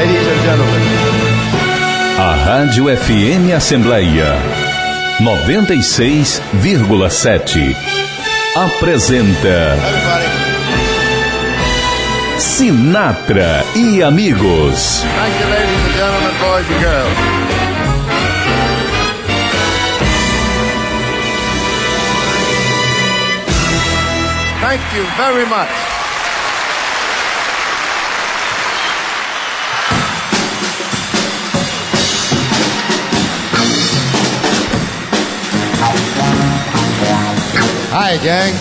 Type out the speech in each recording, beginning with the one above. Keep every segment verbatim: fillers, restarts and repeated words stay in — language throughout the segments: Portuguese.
Ladies and gentlemen. A Rádio F M Assembleia noventa e seis vírgula sete apresenta Sinatra e Amigos. Thank you, ladies and gentlemen, boys and girls. Thank you very much. Hi, gang.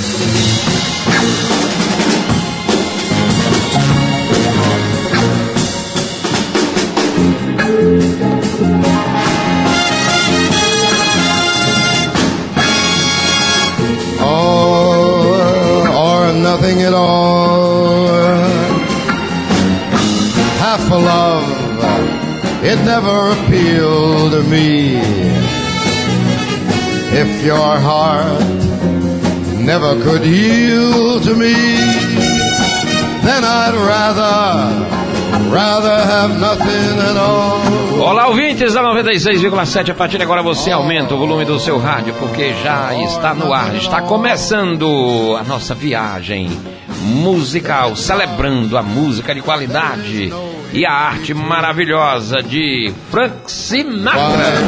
All or nothing at all. Half a love, it never appealed to me. If your heart never could yield to me, then I'd rather, rather have nothing at all. Olá, ouvintes da noventa e seis vírgula sete, a partir de agora você aumenta o volume do seu rádio, porque já está no ar, está começando a nossa viagem musical, celebrando a música de qualidade e a arte maravilhosa de Frank Sinatra.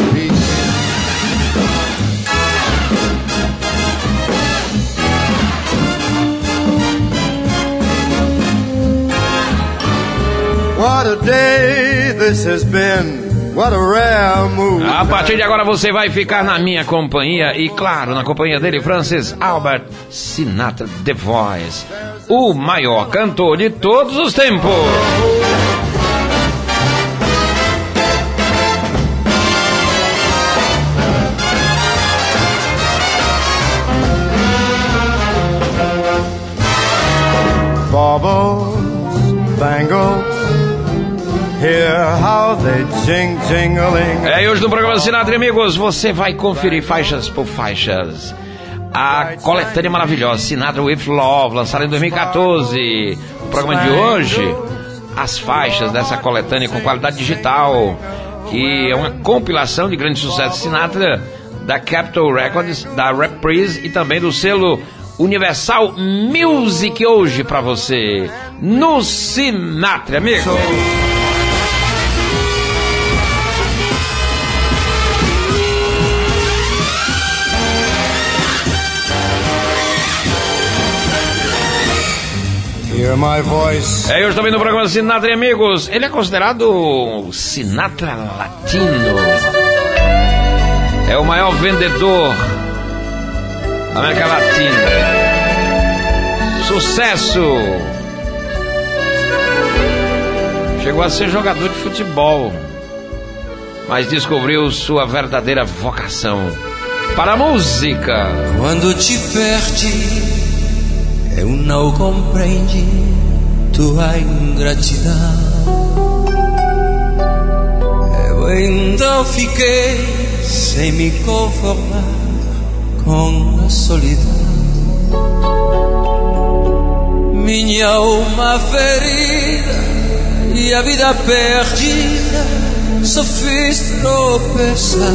What a day this has been. What a rare mood. A partir de agora você vai ficar na minha companhia e, claro, na companhia dele, Francis Albert Sinatra, The Voice, o maior cantor de todos os tempos. Baubles, bangles, hear how they jing jingling. É, e hoje no programa Sinatra e Amigos você vai conferir faixas por faixas a coletânea maravilhosa Sinatra with Love, lançada em dois mil e catorze. O programa de hoje, as faixas dessa coletânea com qualidade digital, que é uma compilação de grandes sucessos de Sinatra, da Capitol Records, da Reprise e também do selo Universal Music, hoje pra você no Sinatra, amigo. Hear my voice. É, hoje também no programa Sinatra e Amigos, ele é considerado o Sinatra latino. É o maior vendedor da América Latina. Sucesso. Chegou a ser jogador de futebol, mas descobriu sua verdadeira vocação para a música. Quando te perdi, eu não compreendi tua ingratidão. Eu ainda fiquei sem me conformar com a solidão. Minha alma ferida e a vida perdida só fiz tropeçar.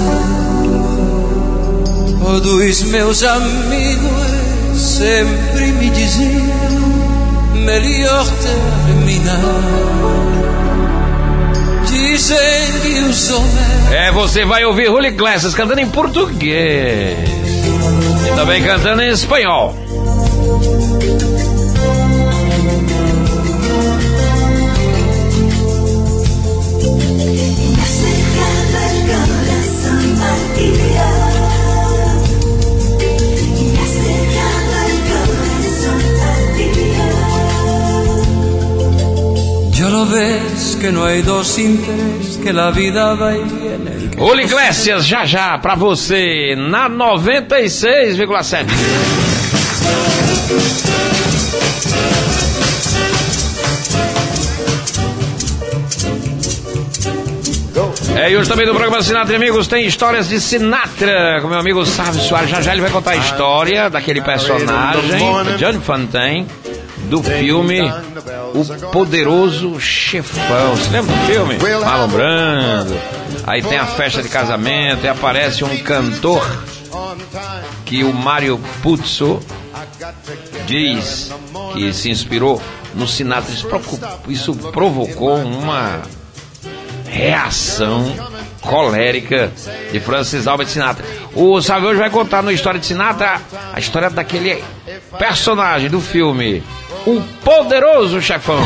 Todos meus amigos sempre me diziam melhor terminar. Dizem que os homens... É, você vai ouvir Julio Iglesias cantando em português e também cantando em espanhol. Ya lo ves que no hay dos intereses, que la vida va y viene. Julio Iglesias, já já pra você na noventa e seis vírgula sete. É, e hoje também no programa Sinatra e Amigos tem histórias de Sinatra com meu amigo Sávio Soares. Já já ele vai contar a história daquele personagem, John Fontaine, do filme O Poderoso Chefão. Você lembra do filme? Marlon Brando. Aí tem a festa de casamento e aparece um cantor que o Mario Puzo diz que se inspirou no Sinatra. Isso provocou uma reação colérica de Francis Albert Sinatra. O Salve hoje vai contar na história de Sinatra a história daquele personagem do filme O Poderoso Chefão.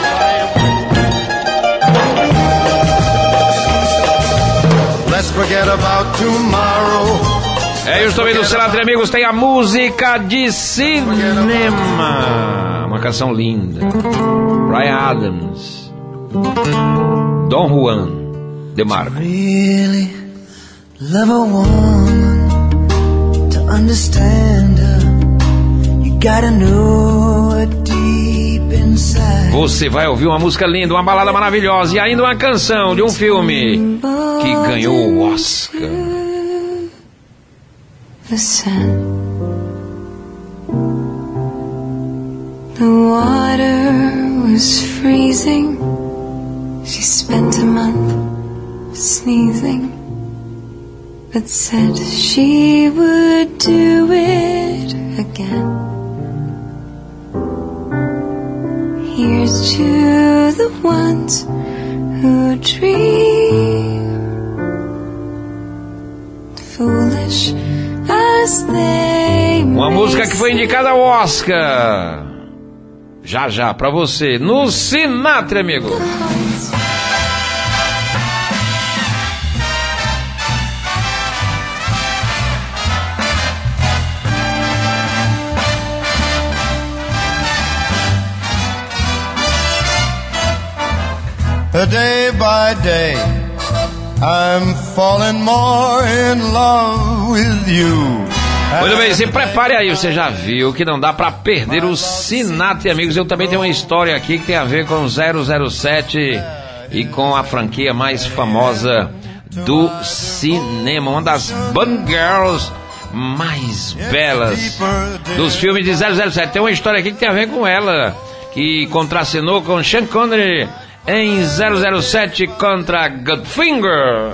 Let's forget about tomorrow. É, eu estou vendo o Sinatra, amigos, tem a música de cinema. Uma canção linda. Bryan Adams. Don Juan de Marco. Really love a woman to understand her. You gotta know her deep inside. Você vai ouvir uma música linda, uma balada maravilhosa e ainda uma canção de um filme que ganhou o Oscar. The sun, the water was freezing. She spent a month sneezing, but said she would do it again. Here's to the ones who dream, foolish as they may. Uma música que foi indicada ao Oscar. Já já pra você no Sinatra, amigo. Day by day, I'm falling more in love with you. Muito bem, se prepare aí, você já viu que não dá pra perder o Sinatra, amigos. Eu também tenho uma história aqui que tem a ver com zero zero sete e com a franquia mais famosa do cinema, uma das Bond Girls mais belas dos filmes de zero zero sete. Tem uma história aqui que tem a ver com ela, que contracenou com Sean Connery em zero zero sete contra Goldfinger.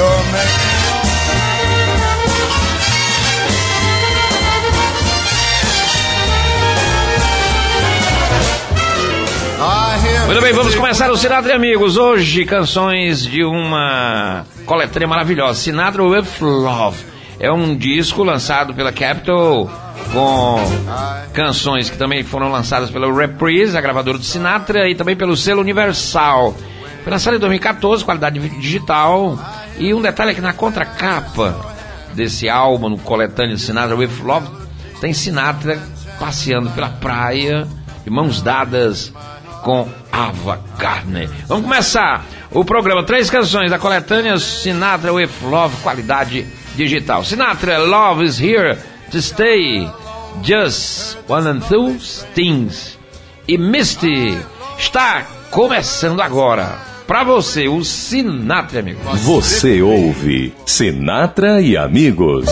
Muito bem, vamos começar o Sinatra, amigos. Hoje, canções de uma coletânea maravilhosa, Sinatra with Love. É um disco lançado pela Capitol, com canções que também foram lançadas pela Reprise, a gravadora de Sinatra, e também pelo selo Universal. Foi lançado em dois mil e catorze, qualidade digital. E um detalhe é que na contracapa desse álbum, no coletâneo de Sinatra with Love, tem Sinatra passeando pela praia, de mãos dadas com Ava Gardner. Vamos começar o programa. Três canções da coletânea Sinatra with Love, qualidade digital. Sinatra, Love is Here to Stay, Just One of Those Things. E Misty está começando agora. Pra você, o Sinatra, amigo. Você ouve Sinatra e Amigos.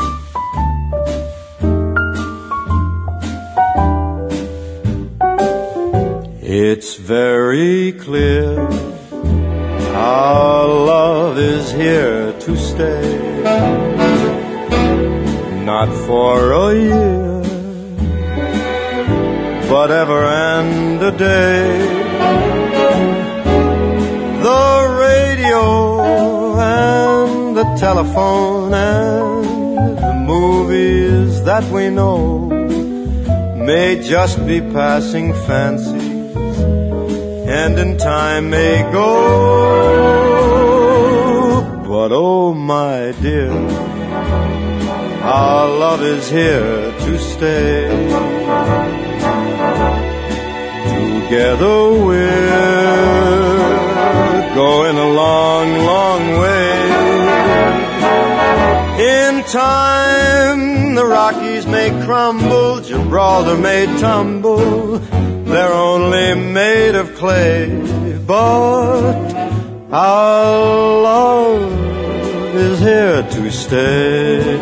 It's very clear our love is here to stay. Not for a year, but ever and a day. The radio and the telephone and the movies that we know may just be passing fancies, and in time may go. But oh my dear, our love is here to stay. Together we're going a long, long way. In time the Rockies may crumble, Gibraltar may tumble, they're only made of clay, but our love is here to stay.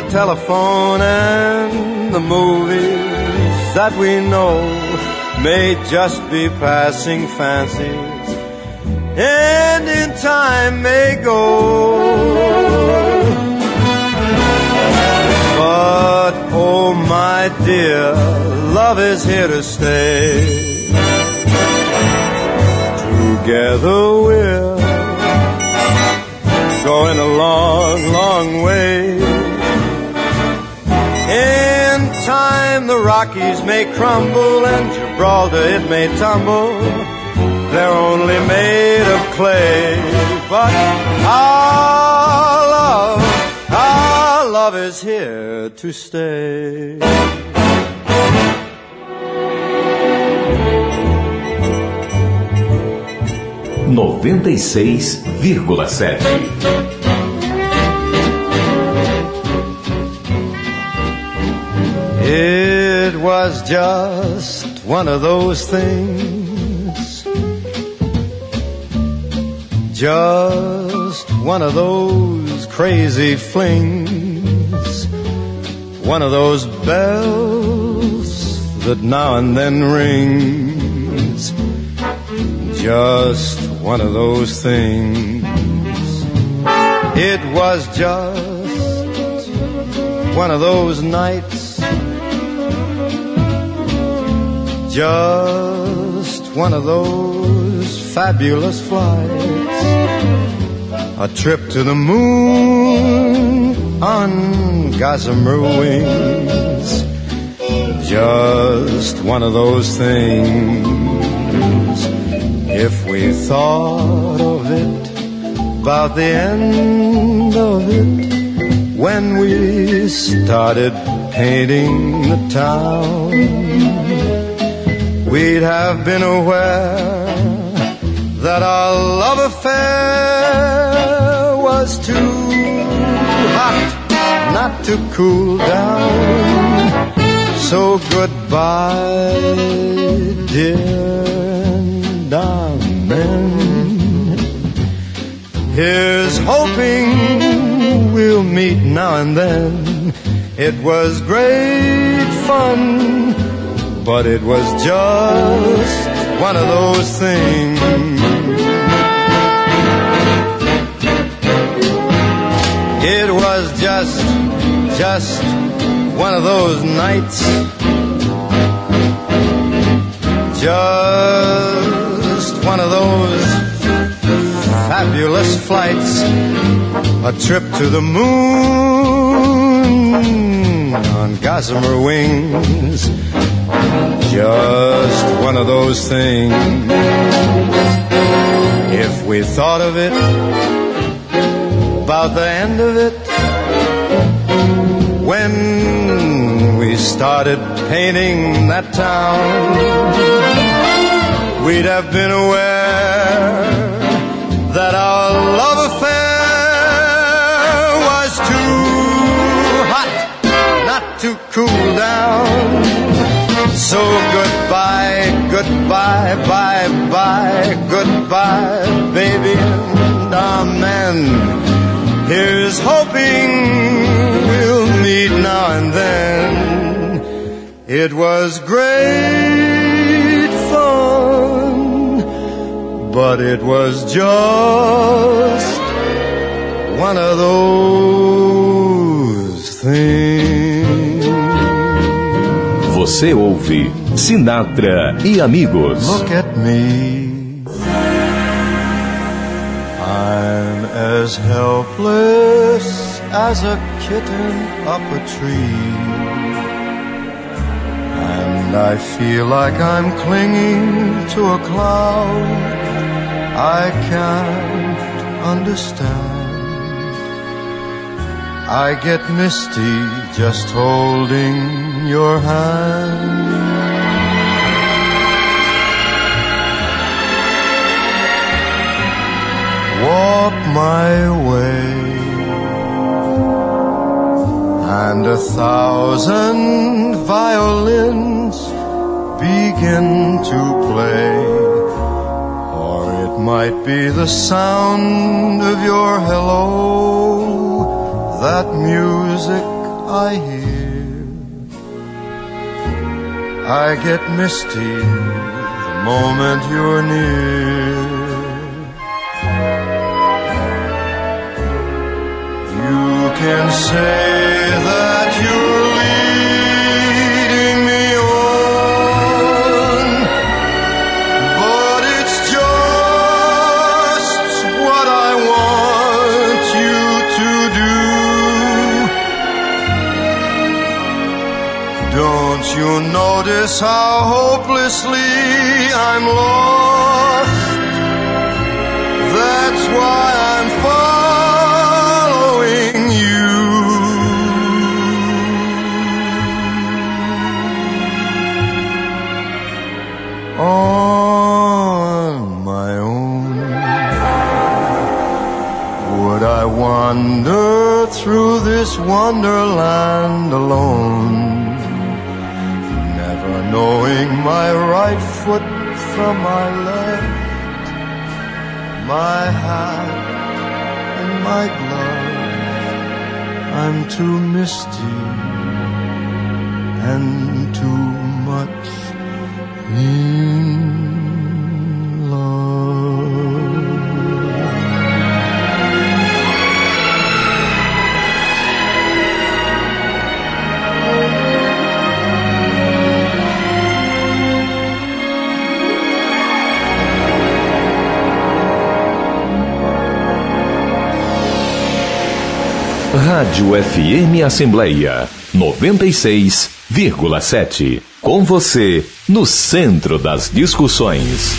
the telephone and the movies that we know may just be passing fancies, and in time may go. But oh my dear, love is here to stay. Together we're going a long, long way. In time the Rockies may crumble and Gibraltar it may tumble. They're only made of clay. But our love, our love is here to stay. noventa e seis vírgula sete. It was just one of those things, just one of those crazy flings, one of those bells that now and then rings, just one of those things. It was just one of those nights, just one of those fabulous flights, a trip to the moon on gossamer wings, just one of those things. If we thought of it, about the end of it, when we started painting the town, we'd have been aware that our love affair was too hot not to cool down. So goodbye, dear. Amen. Here's hoping we'll meet now and then. It was great fun, but it was just one of those things. It was just, just one of those nights, just one of those fabulous flights, a trip to the moon on gossamer wings, just one of those things. If we thought of it, about the end of it, when we started painting that town, we'd have been aware that our love affair was too hot not to cool down. So goodbye, goodbye, bye, bye, goodbye, baby, and amen. Here's hoping we'll meet now and then. It was great fun, but it was just one of those things. Você ouve Sinatra e Amigos. Look at me, I'm as helpless as a kitten up a tree, and I feel like I'm clinging to a cloud I can't understand. I get misty just holding your hand. Walk my way, and a thousand violins begin to play, or it might be the sound of your hello, that music I hear, I get misty the moment you're near. You can say that you're leading me on, but it's just what I want you to do. Don't you notice how hopelessly I'm lost? That's why I'm following you. On my own, would I wander through this wonderland alone, never knowing my right foot from my left, my hat and my glove? I'm too misty and too much in love. Rádio F M Assembleia noventa e seis vírgula sete. Com você, no centro das discussões.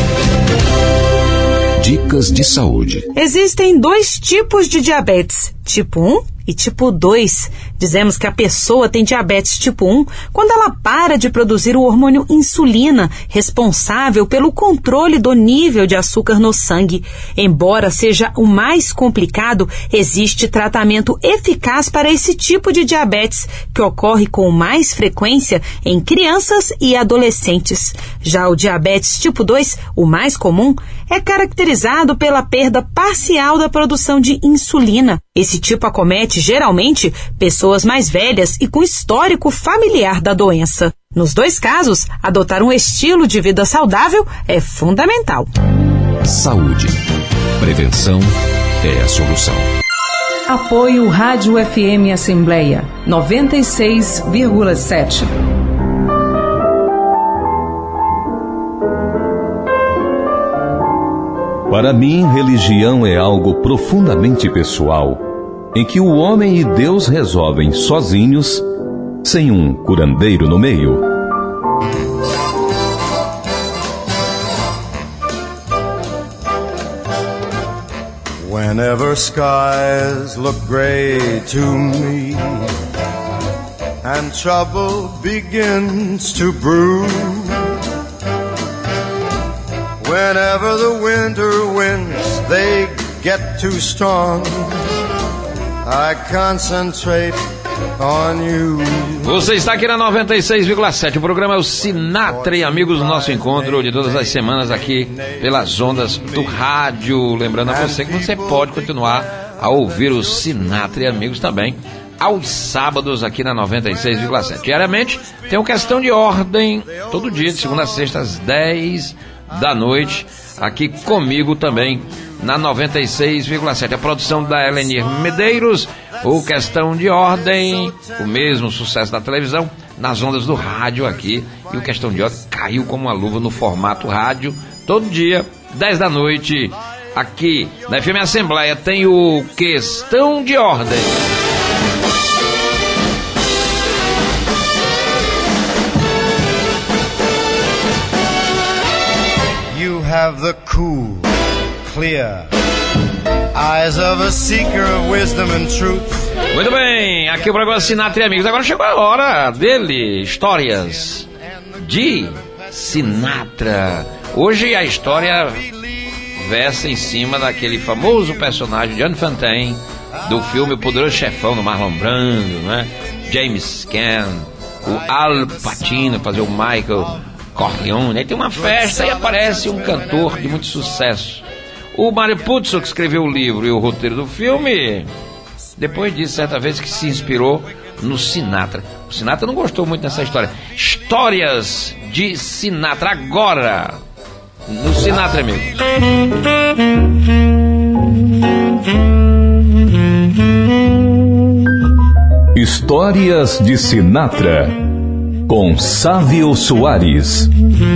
Dicas de saúde. Existem dois tipos de diabetes, tipo um e tipo dois. Dizemos que a pessoa tem diabetes tipo um quando ela para de produzir o hormônio insulina, responsável pelo controle do nível de açúcar no sangue. Embora seja o mais complicado, existe tratamento eficaz para esse tipo de diabetes, que ocorre com mais frequência em crianças e adolescentes. Já o diabetes tipo dois, o mais comum, é caracterizado pela perda parcial da produção de insulina. Esse tipo acomete, geralmente, pessoas mais velhas e com histórico familiar da doença. Nos dois casos, adotar um estilo de vida saudável é fundamental. Saúde. Prevenção é a solução. Apoio Rádio F M Assembleia noventa e seis vírgula sete. Para mim, religião é algo profundamente pessoal, em que o homem e Deus resolvem sozinhos, sem um curandeiro no meio. Whenever skies look gray to me and trouble begins to brew, whenever the winter winds they get too strong, I concentrate on you. Você está aqui na noventa e seis vírgula sete. O programa é o Sinatra e Amigos, o nosso encontro de todas as semanas aqui pelas ondas do rádio. Lembrando a você que você pode continuar a ouvir o Sinatra e Amigos também aos sábados aqui na noventa e seis vírgula sete. Diariamente tem uma questão de ordem, todo dia, de segunda a sexta às dez da noite, aqui comigo também na noventa e seis vírgula sete. A produção da Helenir Medeiros, o Questão de Ordem, o mesmo sucesso da televisão, nas ondas do rádio aqui. E o Questão de Ordem caiu como uma luva no formato rádio, todo dia, dez da noite, aqui na F M Assembleia tem o Questão de Ordem. You have the cool, clear eyes of a seeker of wisdom and truth. Muito bem, aqui o programa Sinatra e Amigos. Agora chegou a hora dele, histórias de Sinatra. Hoje a história versa em cima daquele famoso personagem Johnny Fontane do filme O Poderoso Chefão, do Marlon Brando, né? James Caan, o Al Pacino fazer o Michael Corleone. Aí tem uma festa e aparece um cantor de muito sucesso. O Mario Puzo, que escreveu o livro e o roteiro do filme, depois disse certa vez que se inspirou no Sinatra. O Sinatra não gostou muito dessa história. Histórias de Sinatra agora no Sinatra mesmo. Histórias de Sinatra com Sávio Soares.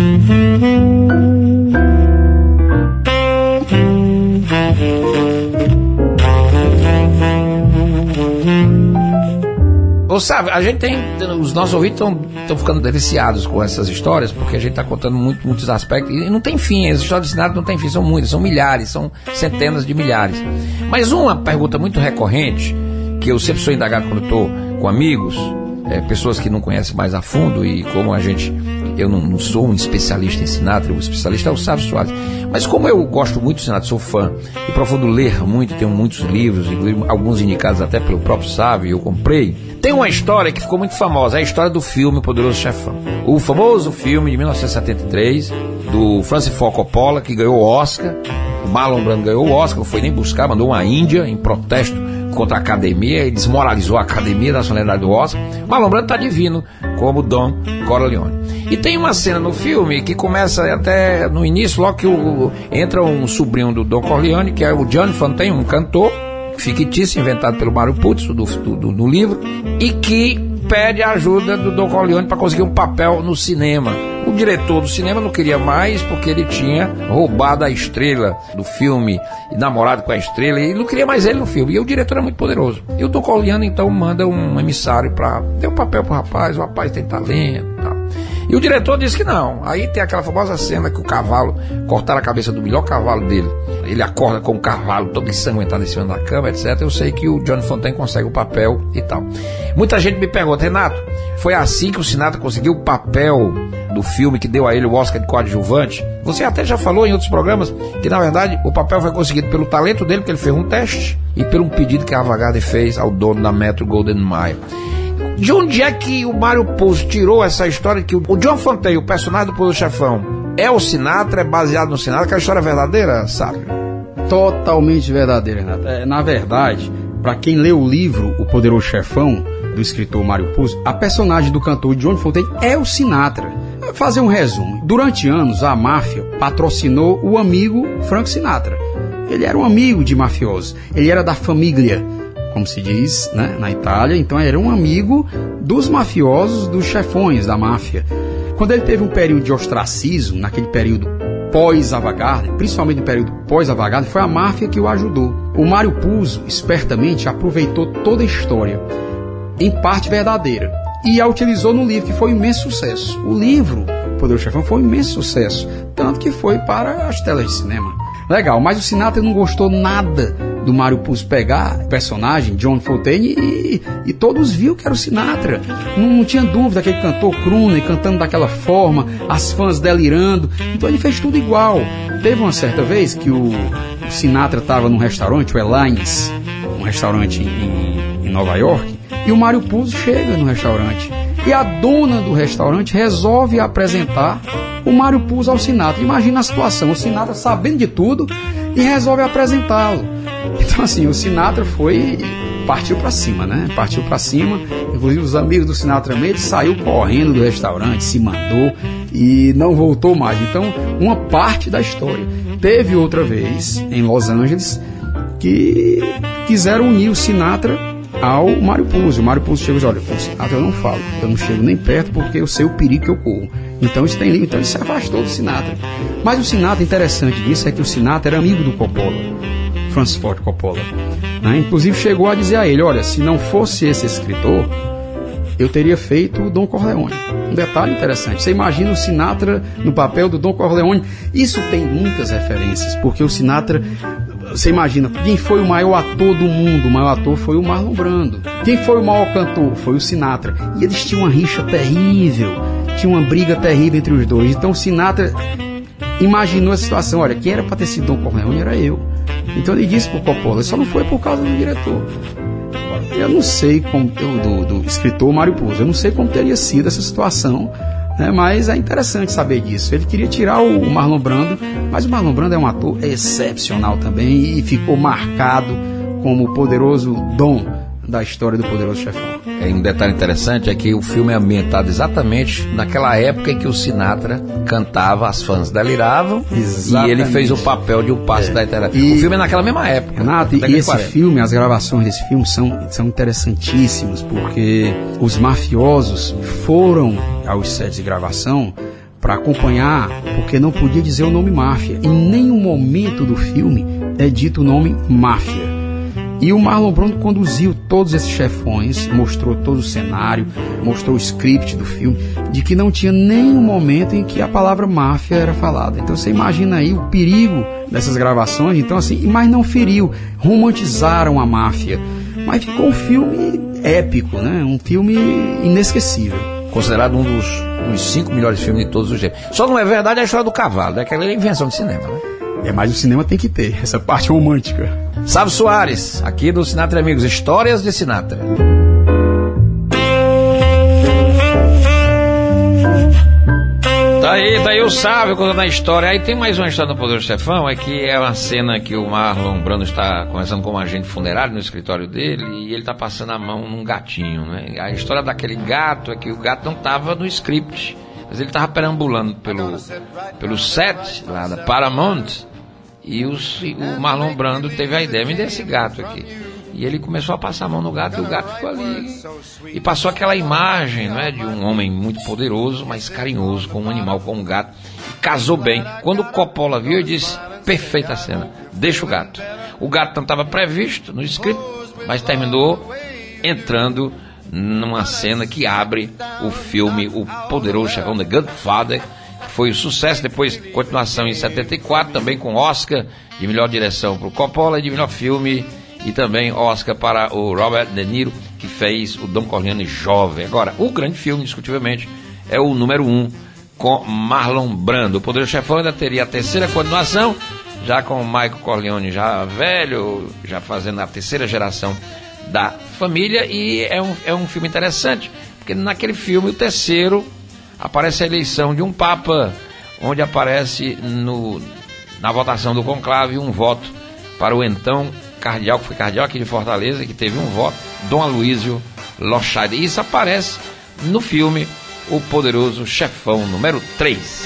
Ô, sabe, a gente tem, os nossos ouvintes estão ficando deliciados com essas histórias, porque a gente está contando muito, muitos aspectos, e não tem fim, as histórias de Sinatra não tem fim, são muitas, são milhares, são centenas de milhares. Mas uma pergunta muito recorrente, que eu sempre sou indagado quando estou com amigos, é, pessoas que não conhecem mais a fundo, e como a gente, eu não, não sou um especialista em Sinatra, o especialista é o Sávio Soares, mas como eu gosto muito de Sinatra, sou fã, e profundo ler muito, tenho muitos livros, inclusive alguns indicados até pelo próprio Sávio, eu comprei. Tem uma história que ficou muito famosa, é a história do filme Poderoso Chefão. O famoso filme de mil novecentos e setenta e três, do Francis Ford Coppola, que ganhou o Oscar. O Marlon Brando ganhou o Oscar, não foi nem buscar, mandou uma Índia em protesto contra a academia e desmoralizou a academia da solenidade do Oscar. O Marlon Brando está divino, como Don Corleone. E tem uma cena no filme que começa até no início, logo que o, entra um sobrinho do Don Corleone, que é o Johnny Fontaine, um cantor fictício inventado pelo Mário Puzo do, do, do, do livro, e que pede a ajuda do Don Corleone para conseguir um papel no cinema. O diretor do cinema não queria mais porque ele tinha roubado a estrela do filme e namorado com a estrela, e não queria mais ele no filme, e o diretor era muito poderoso. E o Don Corleone então manda um emissário para dar um papel pro rapaz, o rapaz tem talento e tal. E o diretor disse que não. Aí tem aquela famosa cena que o cavalo, cortaram a cabeça do melhor cavalo dele, ele acorda com o cavalo todo ensanguentado em cima da cama, etcétera. Eu sei que o Johnny Fontaine consegue o papel e tal. Muita gente me pergunta, Renato, foi assim que o Sinatra conseguiu o papel do filme que deu a ele o Oscar de coadjuvante? Você até já falou em outros programas que, na verdade, o papel foi conseguido pelo talento dele, porque ele fez um teste, e pelo um pedido que a Ava Gardner fez ao dono da Metro Goldwyn Mayer. De onde é que o Mário Puzo tirou essa história que o John Fontaine, o personagem do Poderoso Chefão, é o Sinatra, é baseado no Sinatra? Aquela história é verdadeira, sabe? Totalmente verdadeira, Renato. É, na verdade, para quem lê o livro O Poderoso Chefão, do escritor Mário Puzo, a personagem do cantor John Fontaine é o Sinatra. Vou fazer um resumo. Durante anos, a máfia patrocinou o amigo Frank Sinatra. Ele era um amigo de mafiosos. Ele era da família, como se diz, né, na Itália. Então era um amigo dos mafiosos, dos chefões da máfia. Quando ele teve um período de ostracismo, naquele período pós-Ava Gardner, principalmente no período pós-Ava Gardner, foi a máfia que o ajudou. O Mário Puzo, espertamente, aproveitou toda a história, em parte verdadeira, e a utilizou no livro, que foi um imenso sucesso. O livro, Poderoso Chefão, foi um imenso sucesso, tanto que foi para as telas de cinema. Legal, mas o Sinatra não gostou nada do Mário Puzo pegar o personagem, John Fontaine, e, e todos viram que era o Sinatra. Não, não tinha dúvida, aquele cantor crooner, cantando daquela forma, as fãs delirando. Então ele fez tudo igual. Teve uma certa vez que o, o Sinatra estava num restaurante, o Elines, um restaurante em, em Nova York, e o Mário Puzo chega no restaurante. E a dona do restaurante resolve apresentar o Mário Puzo ao Sinatra. Imagina a situação, o Sinatra sabendo de tudo e resolve apresentá-lo. Então assim, o Sinatra foi, partiu para cima, né? Partiu para cima, inclusive os amigos do Sinatra mesmo, ele saiu correndo do restaurante, se mandou e não voltou mais. Então, uma parte da história. Teve outra vez, em Los Angeles, que quiseram unir o Sinatra ao Mário Puzo. O Mário Puzo chegou e disse, olha, com o Sinatra eu não falo, eu não chego nem perto porque eu sei o perigo que eu corro. Então isso tem limite, então ele se afastou do Sinatra. Mas o Sinatra, interessante disso, é que o Sinatra era amigo do Coppola, Francis Ford Coppola, né? Inclusive chegou a dizer a ele, olha, se não fosse esse escritor, eu teria feito o Don Corleone. Um detalhe interessante, você imagina o Sinatra no papel do Don Corleone. Isso tem muitas referências, porque o Sinatra, você imagina, quem foi o maior ator do mundo? O maior ator foi o Marlon Brando. Quem foi o maior cantor? Foi o Sinatra. E eles tinham uma rixa terrível, tinha uma briga terrível entre os dois. Então o Sinatra imaginou a situação, olha, quem era para ter sido Don Corleone era eu. Então ele disse pro Coppola, só não foi por causa do diretor. Eu não sei como, do, do escritor Mário Puzo, eu não sei como teria sido essa situação, né, mas é interessante saber disso. Ele queria tirar o Marlon Brando, mas o Marlon Brando é um ator excepcional também e ficou marcado como o poderoso Dom da história do Poderoso Chefão. É, um detalhe interessante é que o filme é ambientado exatamente naquela época em que o Sinatra cantava, as fãs deliravam. Exatamente. E ele fez o papel de O Passo é. da Eternidade. E, o filme é naquela mesma época. Renato, e esse filme, as gravações desse filme são, são interessantíssimas, porque os mafiosos foram aos sets de gravação para acompanhar, porque não podia dizer o nome máfia. Em nenhum momento do filme é dito o nome máfia. E o Marlon Brando conduziu todos esses chefões, mostrou todo o cenário, mostrou o script do filme, de que não tinha nenhum momento em que a palavra máfia era falada. Então você imagina aí o perigo dessas gravações. Então assim, mas não feriu, romantizaram a máfia, mas ficou um filme épico, né? Um filme inesquecível. Considerado um dos, dos cinco melhores filmes de todos os tempos. Só não é verdade a história do cavalo, é aquela invenção de cinema, né? É, mas o cinema tem que ter essa parte romântica. Sávio Soares, aqui do Sinatra Amigos, Histórias de Sinatra. Tá aí, tá aí o Sávio contando a história. Aí tem mais uma história do Poderoso Chefão, é que é uma cena que o Marlon Brando está conversando com um agente funerário no escritório dele e ele está passando a mão num gatinho, né? A história daquele gato é que o gato não estava no script, mas ele estava perambulando pelo, pelo set lá da Paramount. E os, o Marlon Brando teve a ideia, me dê esse gato aqui. E ele começou a passar a mão no gato e o gato ficou ali. E passou aquela imagem, não é, de um homem muito poderoso, mas carinhoso, com um animal, com um gato. E casou bem. Quando o Coppola viu, ele disse, perfeita a cena, deixa o gato. O gato não estava previsto no script, mas terminou entrando numa cena que abre o filme O Poderoso Chefão, The Godfather. Foi um sucesso, depois continuação em setenta e quatro, também com Oscar de melhor direção para o Coppola e de melhor filme, e também Oscar para o Robert De Niro, que fez o Don Corleone jovem. Agora, o grande filme, indiscutivelmente, é o número um, com Marlon Brando. O Poderoso Chefão ainda teria a terceira continuação, já com o Michael Corleone já velho, já fazendo a terceira geração da família, e é um, é um filme interessante, porque naquele filme, o terceiro, aparece a eleição de um Papa, onde aparece no, na votação do conclave um voto para o então cardeal, que foi cardeal aqui de Fortaleza, que teve um voto, Dom Aloysio Lochaide. E isso aparece no filme O Poderoso Chefão, número três.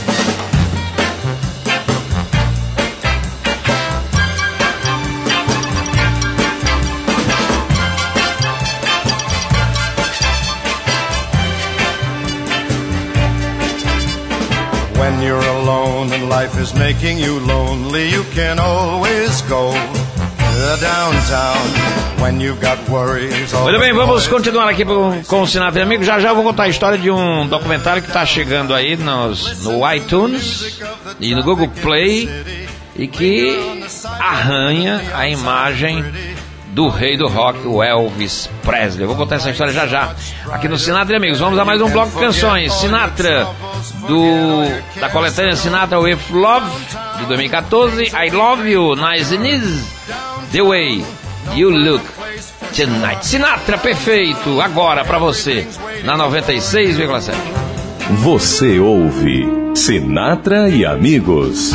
When you're alone and life is making you lonely, you can always go to downtown when you've got worries. Muito bem, vamos continuar aqui com o Sinatra Amigo. Já já eu vou contar a história de um documentário que está chegando aí nos, no iTunes e no Google Play e que arranha a imagem do rei do rock, o Elvis Presley. Eu vou contar essa história já já aqui no Sinatra Amigos. Vamos a mais um bloco de canções. Sinatra, do, da coletânea Sinatra With Love, de dois mil e catorze. I Love You, Nice and Easy, The Way You Look Tonight. Sinatra perfeito, agora pra você, na noventa e seis vírgula sete. Você ouve Sinatra e Amigos.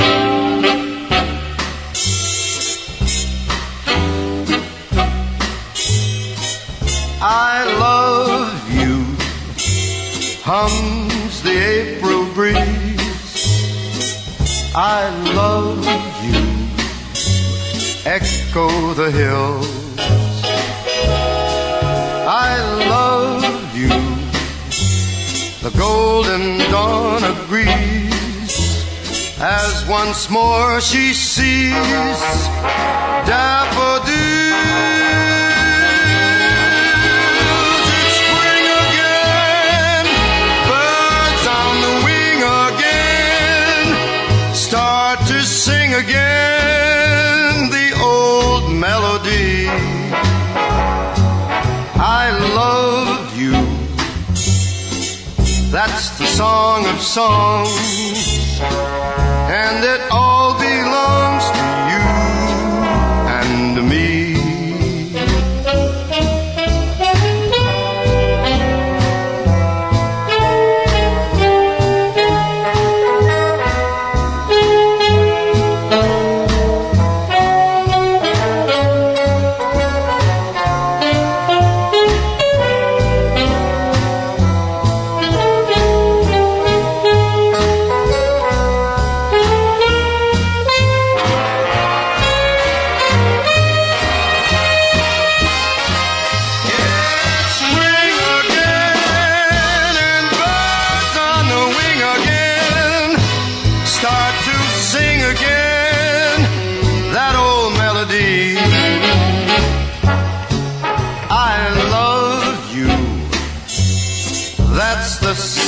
I love you, hums the April breeze. I love you, echo the hills. I love you, the golden dawn agrees, as once more she sees daffodils. Sing again the old melody. I love you, that's the song of songs, and it all belongs to you and me.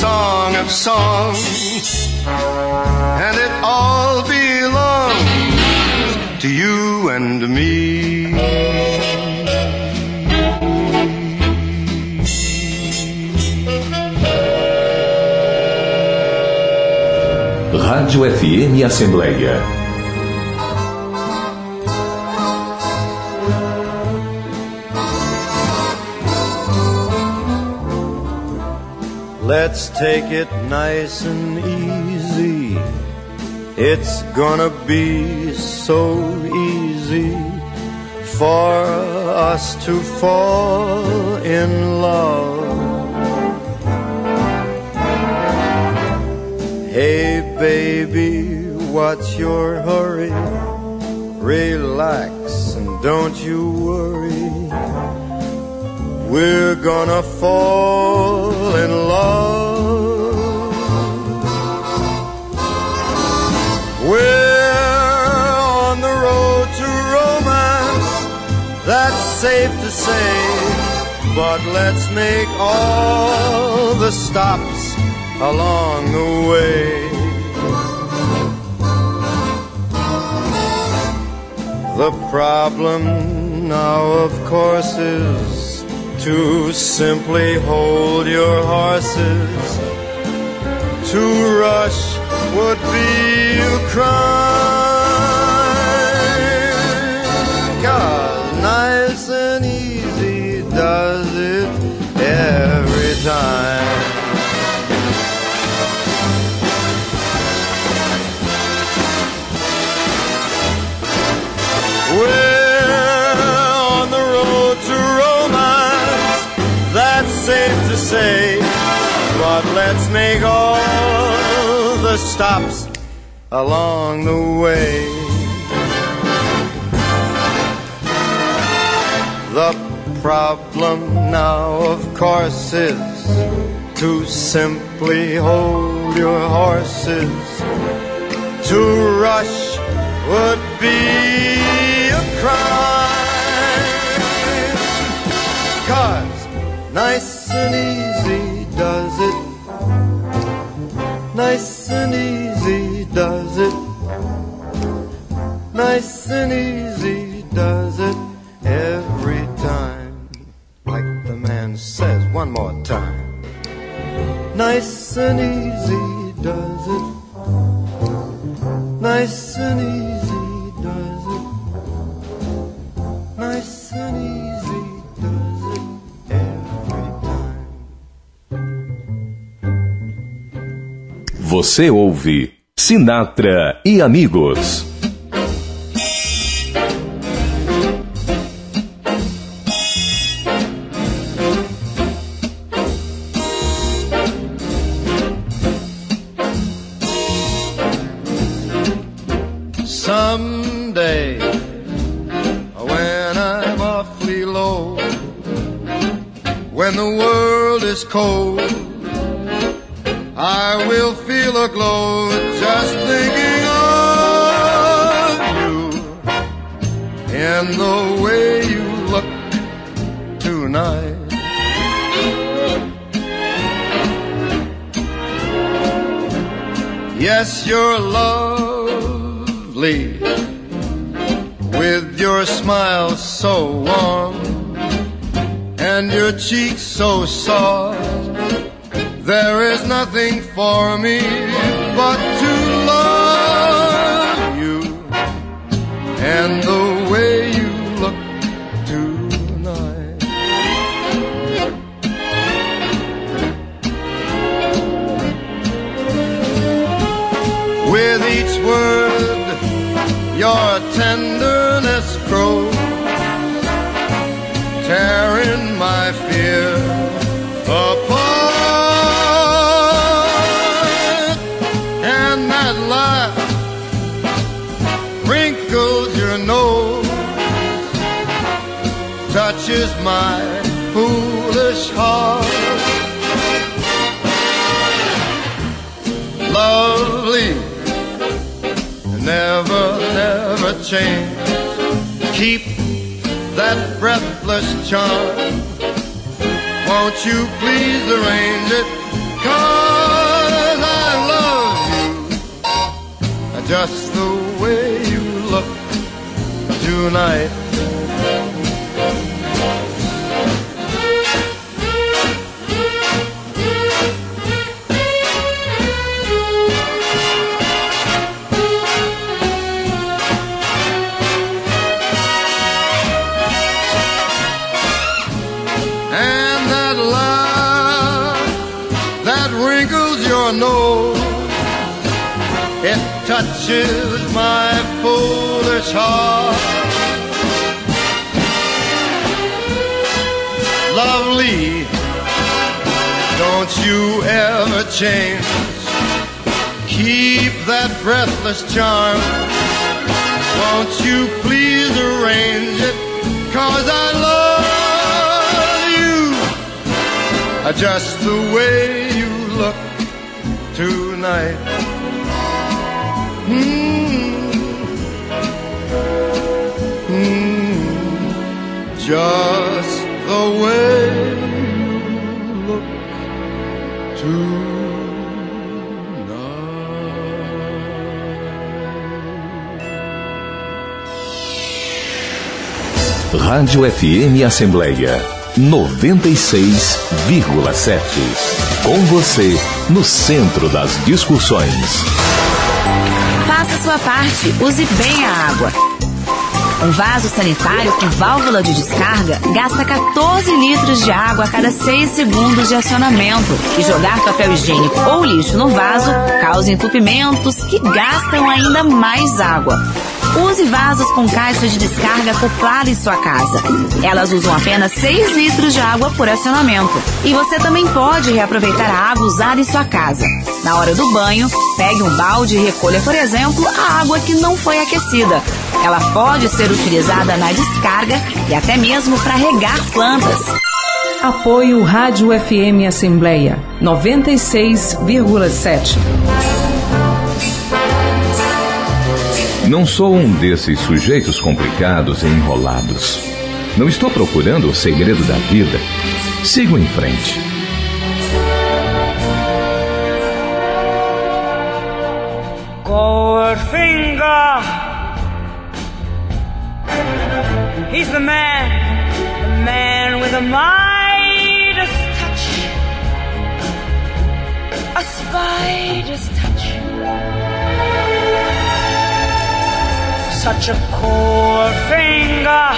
song of songs, and it all belongs to you and me. Rádio F M Assembleia. Let's take it nice and easy. It's gonna be so easy for us to fall in love. Hey baby, what's your hurry? Relax and don't you worry. We're gonna fall in love. We're on the road to romance, that's safe to say. But let's make all the stops along the way. The problem now, of course, is to simply hold your horses. To rush would be a crime. 'Cause nice and easy does it every time. We're on the road to romance, that's safe to say, but let's make all the stops along the way. The problem now, of course, is to simply hold your horses. To rush would be a crime. 'Cause nice and easy does it. Nice and easy does it. Nice and easy does it every time. Like the man says one more time. Nice and easy does it. Nice and easy does it. Nice and easy does it every time. Você ouve Sinatra e Amigos. Someday, when I'm awfully low, when the world is cold, I will feel a glow just thinking of you and the way you look tonight. Yes, you're lovely with your smile so warm and your cheeks so soft. There is nothing for me but to love you and the way you look tonight. With each word your tenderness grows, tearing my fear apart. And that laugh wrinkles your nose, touches my foolish heart. Lovely, never, never change. Keep that breathless charm. Won't you please arrange it? 'Cause just the way you look tonight. And that laugh that wrinkles your nose, it touches my foolish heart. Lovely, don't you ever change. Keep that breathless charm. Won't you please arrange it? 'Cause I love you just the way you look tonight. Mm, mm, just the way you look tonight. Rádio F M Assembleia noventa e seis vírgula sete. Com você no centro das discussões. Faça sua parte, use bem a água. Um vaso sanitário com válvula de descarga gasta quatorze litros de água a cada seis segundos de acionamento. E jogar papel higiênico ou lixo no vaso causa entupimentos que gastam ainda mais água. Use vasos com caixa de descarga acoplada em sua casa. Elas usam apenas seis litros de água por acionamento. E você também pode reaproveitar a água usada em sua casa. Na hora do banho, pegue um balde e recolha, por exemplo, a água que não foi aquecida. Ela pode ser utilizada na descarga e até mesmo para regar plantas. Apoio Rádio F M Assembleia noventa e seis vírgula sete. Não sou um desses sujeitos complicados e enrolados. Não estou procurando o segredo da vida. Sigo em frente. Goldfinger, he's the man, the man with the Midas touch, a spider's touch. Such a cold finger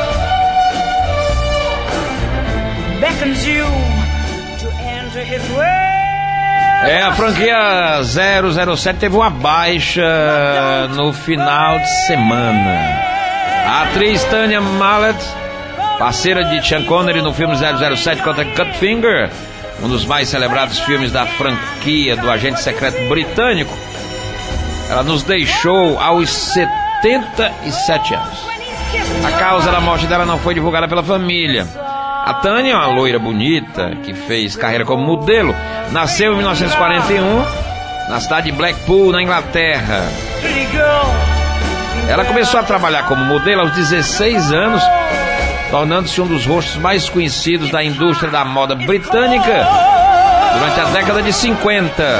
beckons you to enter his way. É, a franquia zero zero sete teve uma baixa no final de semana. A atriz Tanya Mallet, parceira de Sean Connery no filme zero zero sete contra Cutfinger, um dos mais celebrados filmes da franquia do agente secreto britânico, ela nos deixou aos setenta e sete anos. A causa da morte dela não foi divulgada pela família. A Tanya, uma loira bonita que fez carreira como modelo, nasceu em mil novecentos e quarenta e um na cidade de Blackpool, na Inglaterra. Ela começou a trabalhar como modelo aos dezesseis anos, tornando-se um dos rostos mais conhecidos da indústria da moda britânica durante a década de cinquenta.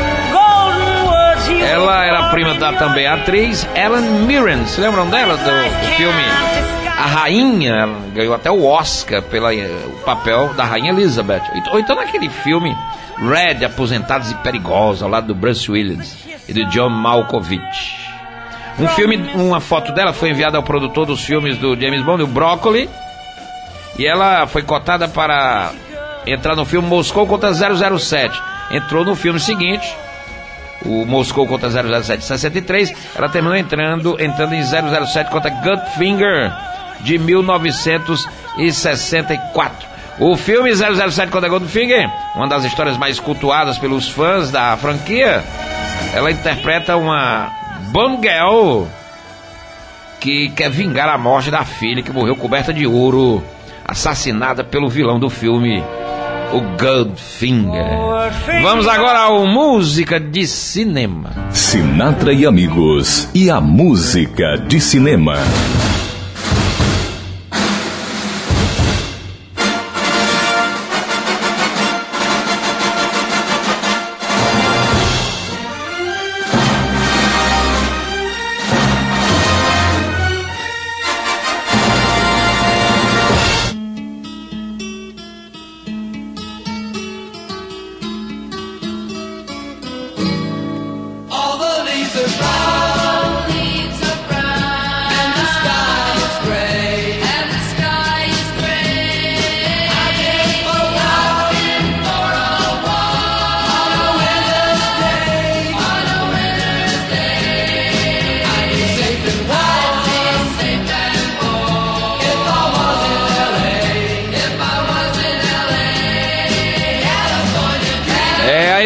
Ela era prima da também atriz Helen Mirren. Se lembram dela do, do filme A Rainha? Ela ganhou até o Oscar pelo papel da Rainha Elizabeth. Ou então naquele filme Red, Aposentados e Perigosos, ao lado do Bruce Willis e do John Malkovich. Um filme, uma foto dela foi enviada ao produtor dos filmes do James Bond, o Broccoli, e ela foi cotada para entrar no filme Moscou contra zero zero sete. Entrou no filme seguinte, o Moscou contra zero zero sete em sessenta e três. Ela terminou entrando, entrando em zero zero sete contra Goldfinger de mil novecentos e sessenta e quatro. O filme zero zero sete contra Goldfinger, uma das histórias mais cultuadas pelos fãs da franquia, ela interpreta uma Bond Girl que quer vingar a morte da filha que morreu coberta de ouro, assassinada pelo vilão do filme, o Goldfinger. Vamos agora ao Música de Cinema. Sinatra e Amigos e a música de cinema.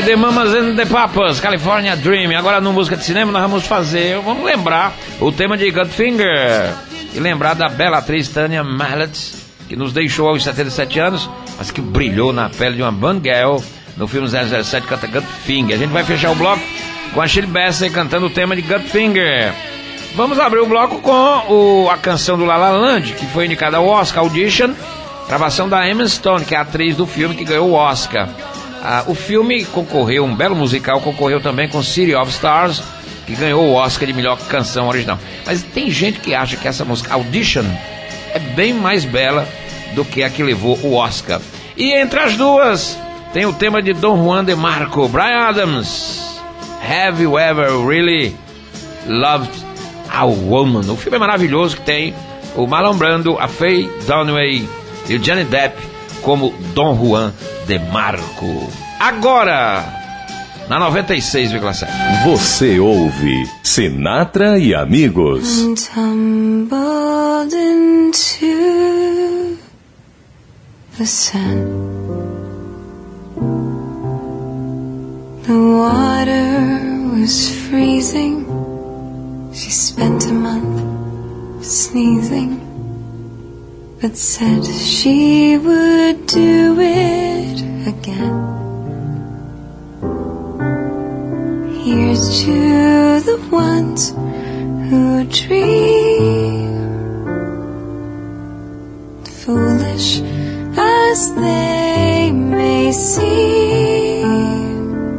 The Mamas and the Papas, California Dream. Agora no Música de Cinema nós vamos fazer, vamos lembrar o tema de Goldfinger e lembrar da bela atriz Tanya Mallet, que nos deixou aos setenta e sete anos, mas que brilhou na pele de uma Bond Girl no filme zero zero sete, canta Goldfinger. A gente vai fechar o bloco com a Shirley Bassey cantando o tema de Goldfinger. Vamos abrir o bloco com o, a canção do La La Land, que foi indicada ao Oscar Audition, gravação da Emma Stone, que é a atriz do filme que ganhou o Oscar. Ah, o filme concorreu, um belo musical, concorreu também com City of Stars, que ganhou o Oscar de melhor canção original. Mas tem gente que acha que essa música Audition é bem mais bela do que a que levou o Oscar. E entre as duas tem o tema de Don Juan de Marco, Bryan Adams, Have You Ever Really Loved a Woman? O filme é maravilhoso, que tem o Marlon Brando, a Faye Dunaway e o Johnny Depp como Don Juan de Marco. Agora, na noventa e seis vírgula sete. Você ouve Sinatra e Amigos. And tumbled into the sun. The water was freezing. She spent a month sneezing, but said she would do it again. Here's to the ones who dream, foolish as they may seem.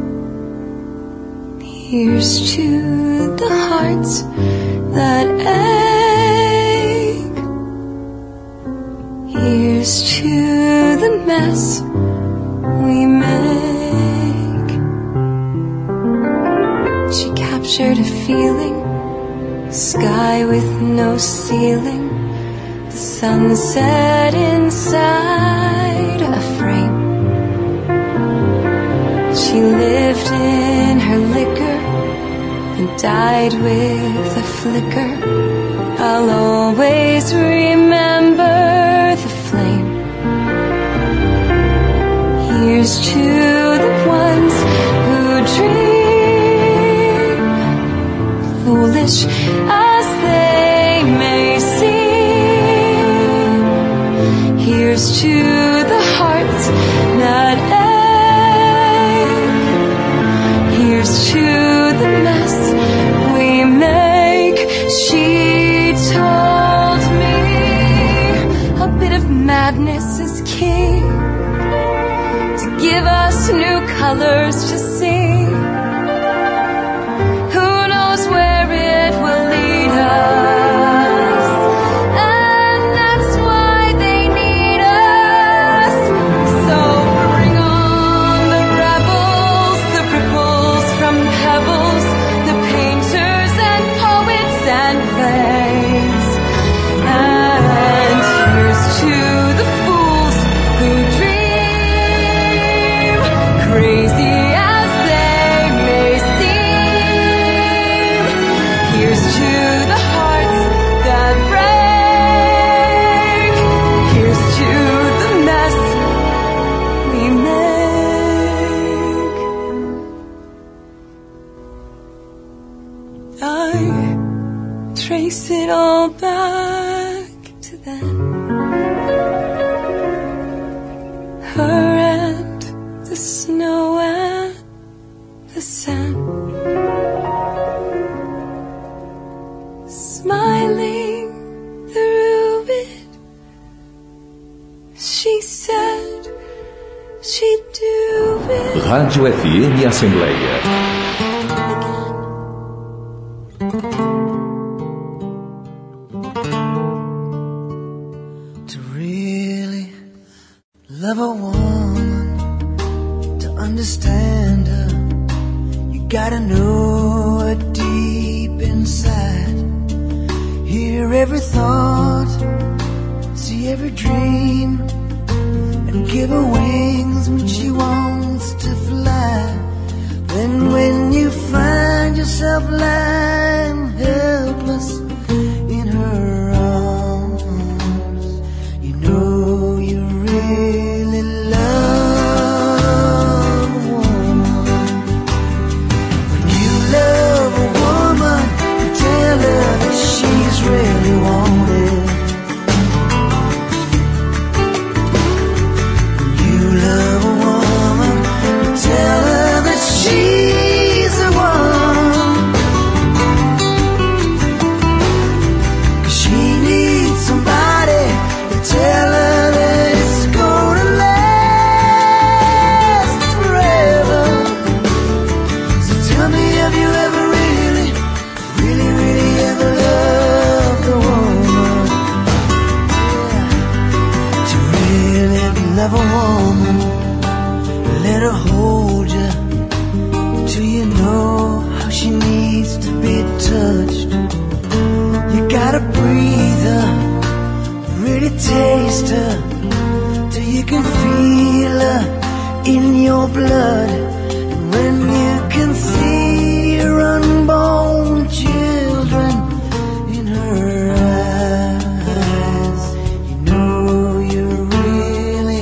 Here's to the hearts that ache. Here's to the mess we make. She captured a feeling, sky with no ceiling, the sunset inside a frame. She lived in her liquor and died with a flicker. I'll always remember the flame. Here's to the ones who dream, foolish as they may seem. Here's to the hearts that ache. Here's to the mess we make. She told me a bit of madness is key, to give us new colors to see. Who knows where it will lead us, and that's why they need us. So bring on the rebels, the ripples from pebbles, the painters and poets and plays. And here's to the fools who dream, crazy as they may seem. Here's to the hearts that break. Here's to the mess we make. I trace it all back to then. Her and the snow and the sand, smiling through it. She said she'd do it. Rádio F M Assembleia. To really love a woman, to understand her, you gotta know her deep inside. Hear every thought, see every dream, and give her wings when she wants to fly. Then when you find yourself lying helpless in her arms, you know you really love a woman. a woman, let her hold you till you know how she needs to be touched. You gotta breathe her, really taste her, till you can feel her in your blood. And when you can see your unborn children in her eyes, you know you really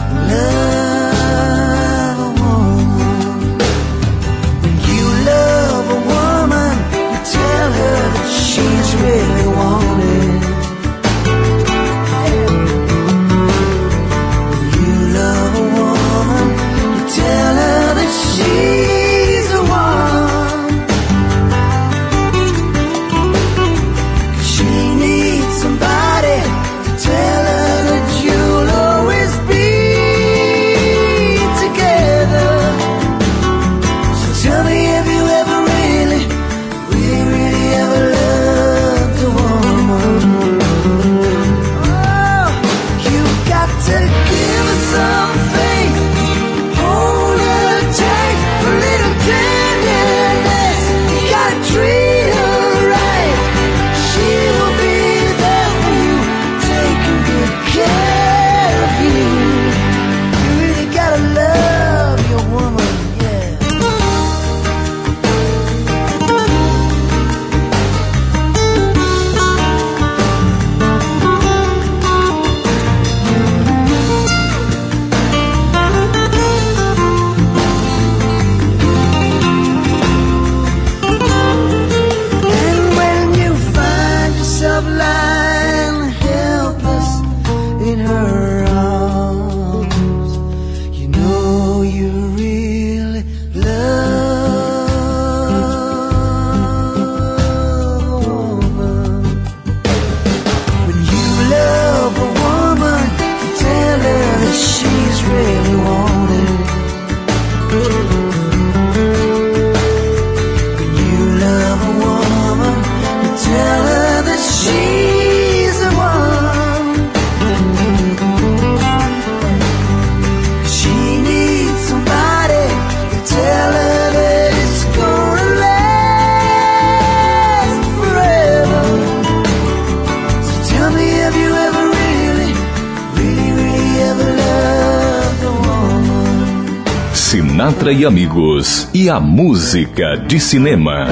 love a woman. When you love a woman, you tell her that she's really wanted. When you love a woman, you tell her that she's the one. 'Cause she needs somebody to tell her that you'll always be together. So tell me, have you ever really, really, really ever loved a woman? Oh, you got to give her some faith, hold her tight, a little tenderness. You gotta treat her right. She will be there for you, taking good care of you. You really gotta love your woman, yeah. And when you find yourself lying helpless in her arms, you know you really love a woman. When you love a woman, you tell her that she's really wanted. When you love a woman, you tell her that she's the one. She needs somebody to tell her that it's gonna last forever. So tell me, have you ever really, really, really ever loved a woman? Sinatra e Amigos e a música de cinema.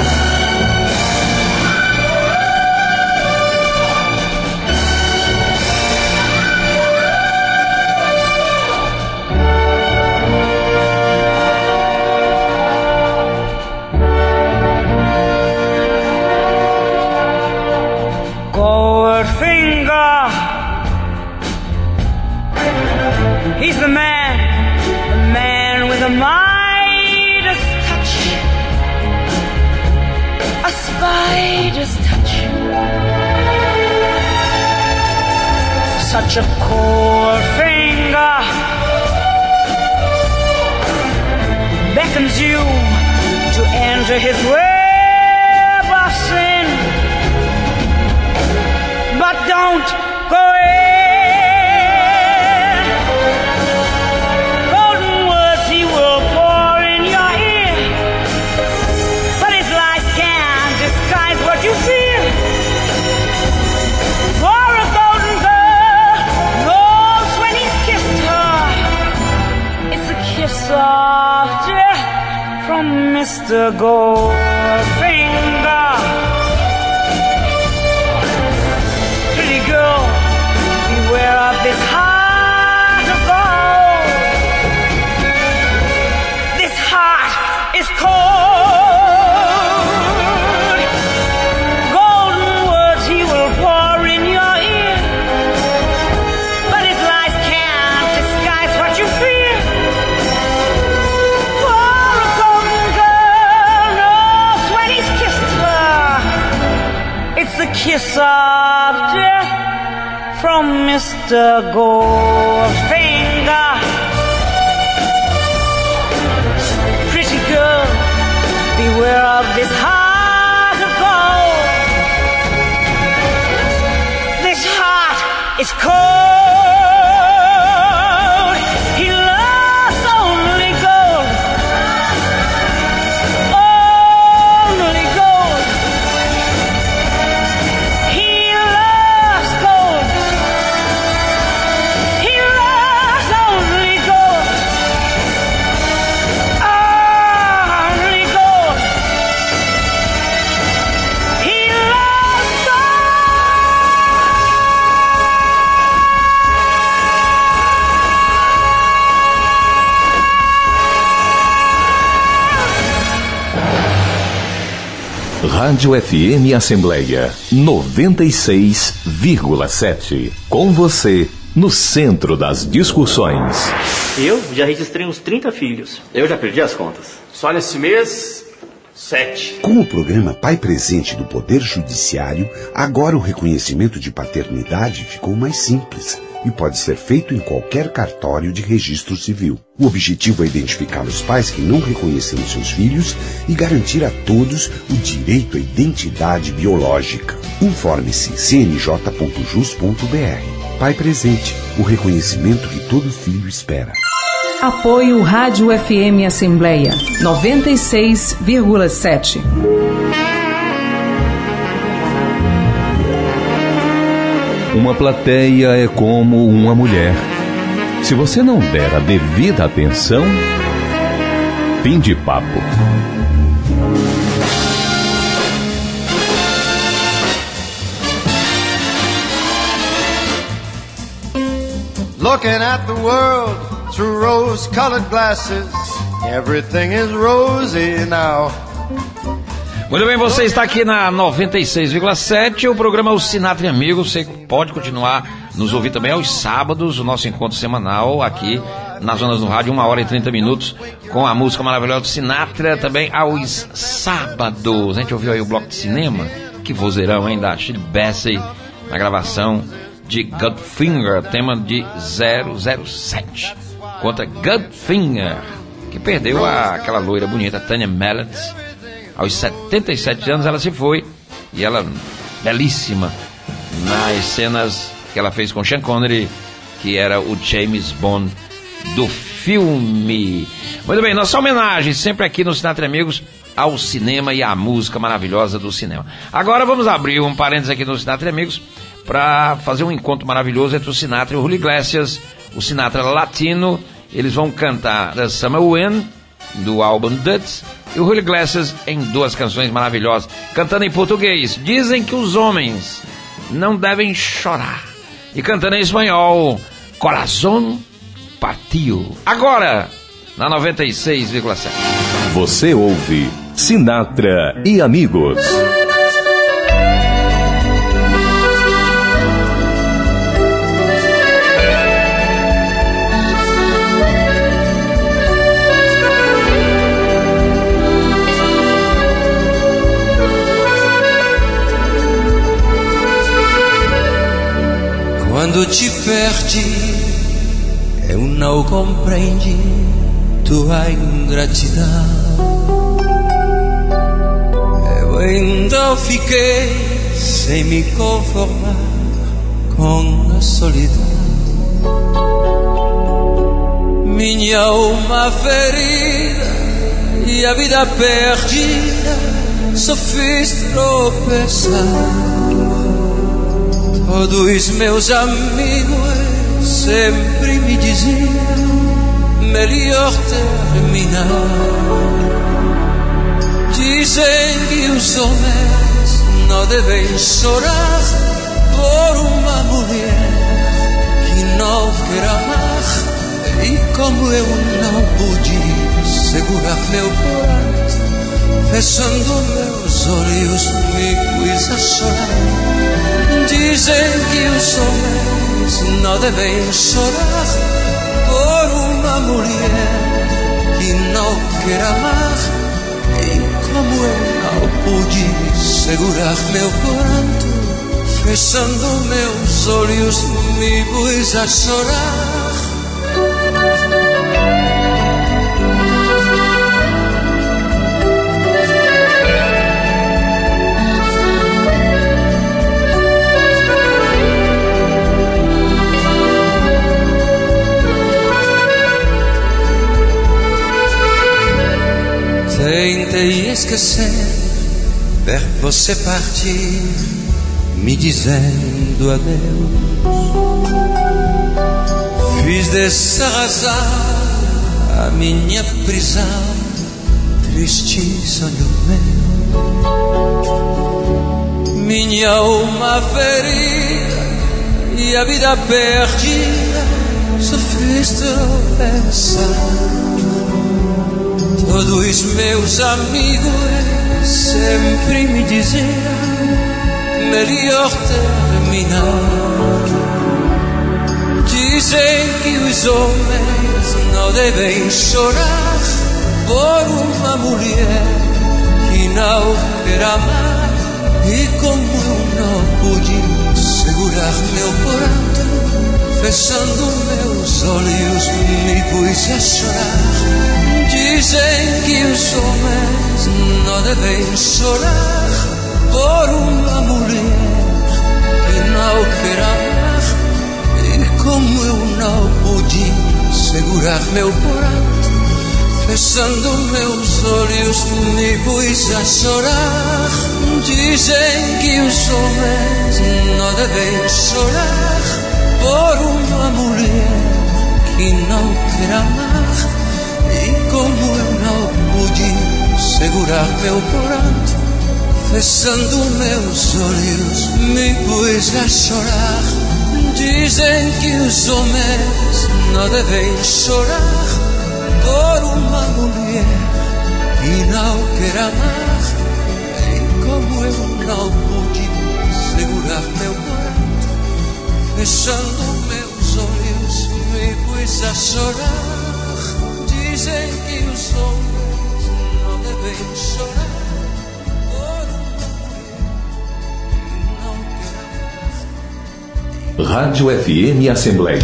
Goldfinger, he's the man, the man with the Midas touch, a spider's touch. Such a cold finger beckons you to enter his web of sin. But don't go in. Golden words he will pour in your ear, but his lies can't disguise what you feel. For a golden girl knows when he's kissed her, it's a kiss of death from Mister Goldfinger. Pretty girl, beware of this heart of gold. This heart is cold. Golden words he will pour in your ear, but his lies can't disguise what you fear. For a golden girl knows when he's kissed her, it's the kiss of death from Mister Goldfinger. Pretty girl, beware of this heart of gold. This heart is cold. Rádio F M Assembleia noventa e seis vírgula sete. Com você, no centro das discussões. Eu já registrei uns trinta filhos. Eu já perdi as contas. Só nesse mês, sete. Com o programa Pai Presente do Poder Judiciário, agora o reconhecimento de paternidade ficou mais simples e pode ser feito em qualquer cartório de registro civil. O objetivo é identificar os pais que não reconheceram seus filhos e garantir a todos o direito à identidade biológica. Informe-se c n j ponto jus ponto b r. Pai Presente, o reconhecimento que todo filho espera. Apoio Rádio F M Assembleia noventa e seis vírgula sete. Uma plateia é como uma mulher. Se você não der a devida atenção, fim de papo. Looking at the world through rose-colored glasses, everything is rosy now. Muito bem, você está aqui na noventa e seis vírgula sete, o programa O Sinatra e Amigos. Você pode continuar nos ouvir também aos sábados, o nosso encontro semanal aqui nas Zonas do Rádio, uma hora e trinta minutos, com a música maravilhosa do Sinatra, também aos sábados. A gente ouviu aí o bloco de cinema, que vozeirão, hein, da Shirley Bassey, na gravação de Goldfinger, tema de zero zero sete, contra Goldfinger, que perdeu a, aquela loira bonita, Tanya Mallet. Aos setenta e sete anos ela se foi, e ela, belíssima, nas cenas que ela fez com Sean Connery, que era o James Bond do filme. Muito bem, nossa homenagem sempre aqui no Sinatra e Amigos ao cinema e à música maravilhosa do cinema. Agora vamos abrir um parênteses aqui no Sinatra e Amigos para fazer um encontro maravilhoso entre o Sinatra e o Julio Iglesias, o Sinatra latino. Eles vão cantar The Summer Wind, do álbum Duds, e o Julio Iglesias em duas canções maravilhosas, cantando em português, Dizem que os homens não devem chorar, e cantando em espanhol, Corazón Partido. Agora, na noventa e seis vírgula sete. Você ouve Sinatra e Amigos. Quando te perdi, eu não compreendi tua ingratidão. Eu ainda fiquei sem me conformar com a solidão. Minha alma ferida e a vida perdida só fiz tropeçar. Todos meus amigos sempre me diziam melhor terminar. Dizem que os homens não devem chorar por uma mulher que não quer amar. E como eu não pude segurar meu pranto, fechando meus olhos me pus a chorar. Dizem que os homens não devem chorar por uma mulher que não quer amar. E como eu não pude segurar meu pranto, fechando meus olhos me pus a chorar. Tentei esquecer, ver você partir, me dizendo adeus. Fiz dessa razão a minha prisão, triste sonho meu. Minha alma ferida e a vida perdida só fiz tropeçar. Todos meus amigos sempre mi dizia melhor terminar. Dizem que os homens não devem chorar por uma mulher que não quer amar. E como não pude segurar meu pranto, fechando meus olhos me pus a chorar. Dizem que os homens não devem chorar por uma mulher que não quer amar. E como eu não pude segurar meu pranto, fechando meus olhos me pus a chorar. Dizem que os homens não devem chorar por uma mulher que não quer amar. E como eu não pude segurar meu pranto, fechando meus olhos me pus a chorar. Dizem que os homens não devem chorar por uma mulher que não quer amar. E como eu não pude segurar meu pranto, fechando meus olhos me pus a chorar. Dizem que os homens não devem chorar. Rádio F M Assembleia.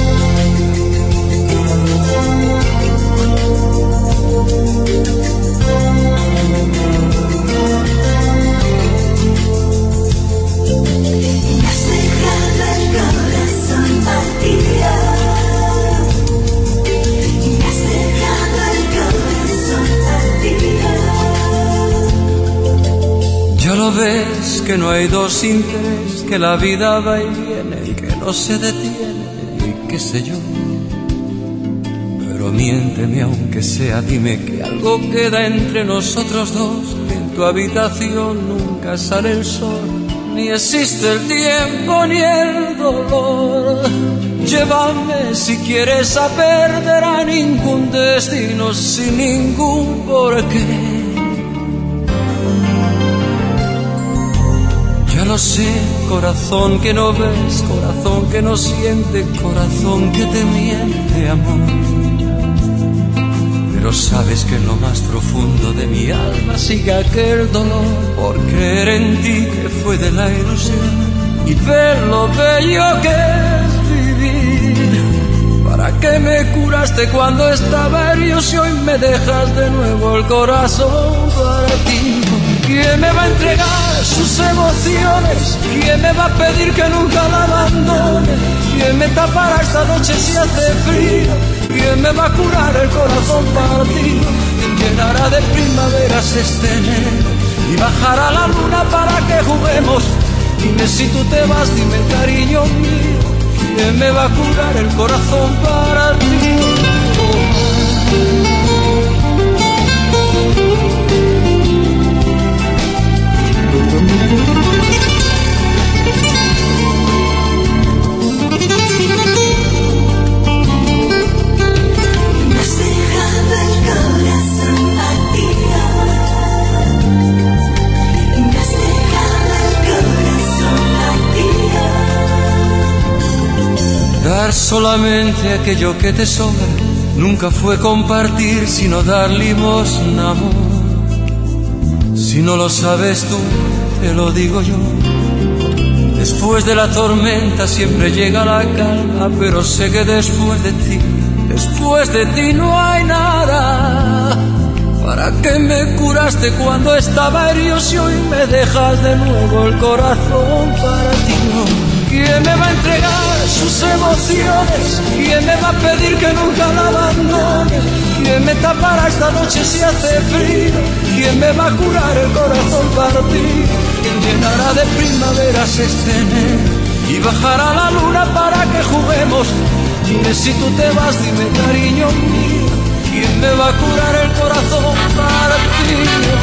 Ya lo ves que no hay dos sin tres, que la vida va y viene y que no se detiene y qué sé yo. Pero miénteme aunque sea, dime que algo queda entre nosotros dos, que en tu habitación nunca sale el sol, ni existe el tiempo ni el dolor. Llévame si quieres a perder a ningún destino sin ningún porqué. Ya lo sé, corazón que no ves, corazón que no siente, corazón que te miente, amor. Pero sabes que en lo más profundo de mi alma sigue aquel dolor por creer en ti que fue de la ilusión y ver lo bello que es vivir. ¿Para qué me curaste cuando estaba herido si hoy me dejas de nuevo el corazón para ti? ¿Quién me va a entregar sus emociones? ¿Quién me va a pedir que nunca la abandone? ¿Quién me tapará esta noche si hace frío? ¿Quién me va a curar el corazón partido? ¿Quién llenará de primaveras este enero y bajará la luna para que juguemos? Dime si tú te vas, dime cariño mío, ¿quién me va a curar el corazón para ti? Dar solamente aquello que te sobra nunca fue compartir, sino dar limosna, amor. Si no lo sabes tú, te lo digo yo. Después de la tormenta siempre llega la calma, pero sé que después de ti, después de ti no hay nada. ¿Para qué me curaste cuando estaba herido si hoy me dejas de nuevo el corazón para ti? No. ¿Quién me va a entregar sus emociones? ¿Quién me va a pedir que nunca la abandone? ¿Quién me tapará esta noche si hace frío? ¿Quién me va a curar el corazón partido? ¿Quién llenará de primaveras este enero y bajará la luna para que juguemos? Dime si tú te vas, dime cariño mío, ¿quién me va a curar el corazón partido?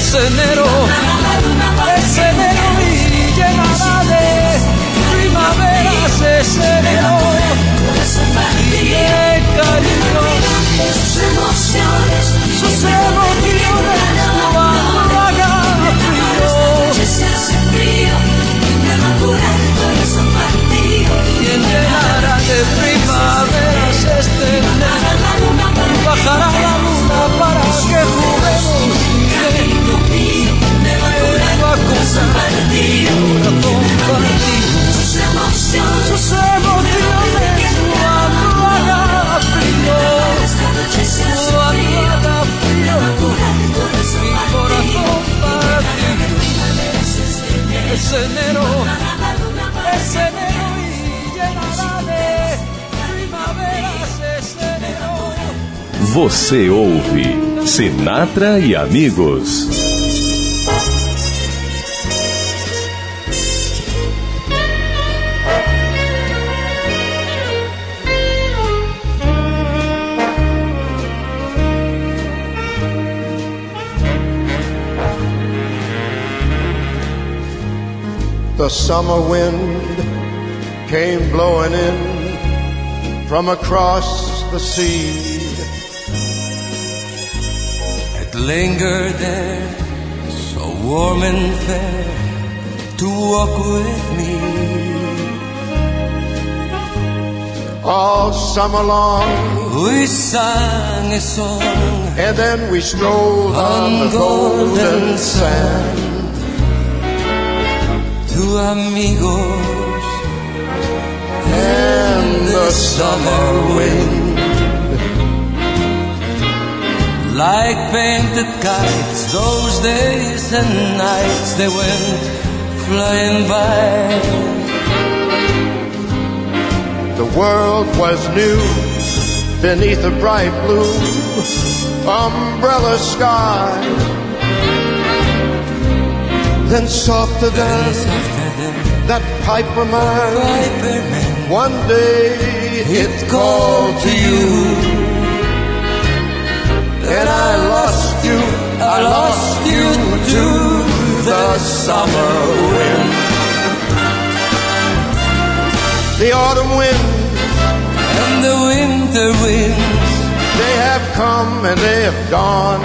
Es enero, es enero y llenará de primaveras. Es enero y de cariño. Sus emociones, sus emociones cuando haga frío. Se hace frío y me va a curar el corazón partido. Quien llenará de primaveras este enero. Bajará la luna para que juguemos. Cariño mío, me va a curar el corazón partido. Sus emociones, sus emociones cuando haga frío. Cuando haga frío, mi corazón partido. Es enero, es enero y llenará de primaveras. Es enero. Você ouve Sinatra e Amigos. The summer wind came blowing in from across the sea. It lingered there, so warm and fair, to walk with me. All summer long we sang a song, and then we strolled on, on the golden, golden sand. Two amigos and the summer wind, like painted kites, those days and nights they went flying by. The world was new beneath a bright blue umbrella sky. Then softer than that piper man, one day it called to you, and I lost you, I lost you to the summer wind. The autumn wind and the winter winds, they have come and they have gone.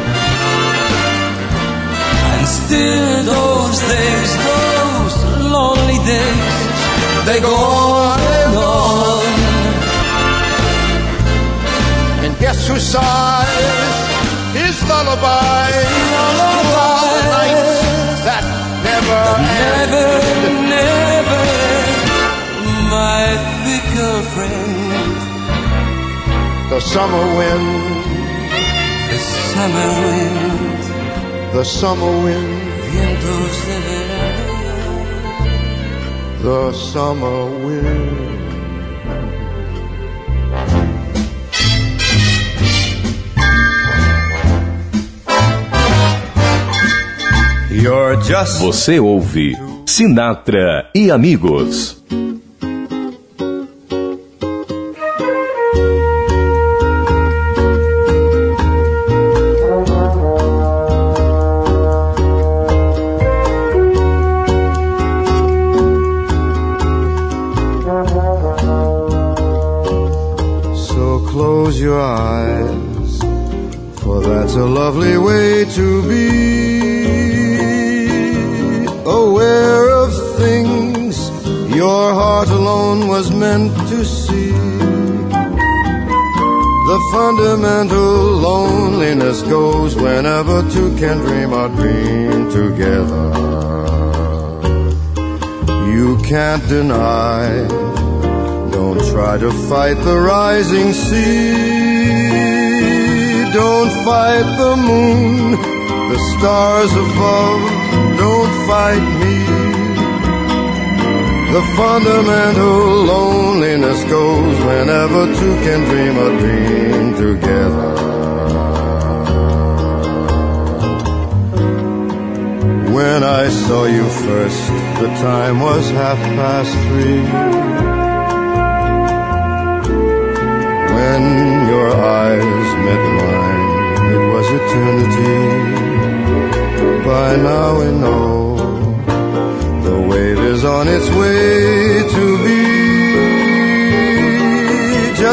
Still those days, those lonely days, they go on and on. And guess who sighs his lullaby? Lullaby nights that never never, end. never, my fickle friend. The summer wind, the summer wind, the summer wind, vientos de verano, the summer wind. You're just... Você ouve Sinatra e Amigos. Close your eyes, for that's a lovely way to be. Aware of things your heart alone was meant to see. The fundamental loneliness goes whenever two can dream a dream together. You can't deny, don't try to fight the rising sea. Don't fight the moon, the stars above. Don't fight me. The fundamental loneliness goes whenever two can dream a dream together. When I saw you first, the time was half past three. When your eyes met mine, it was eternity.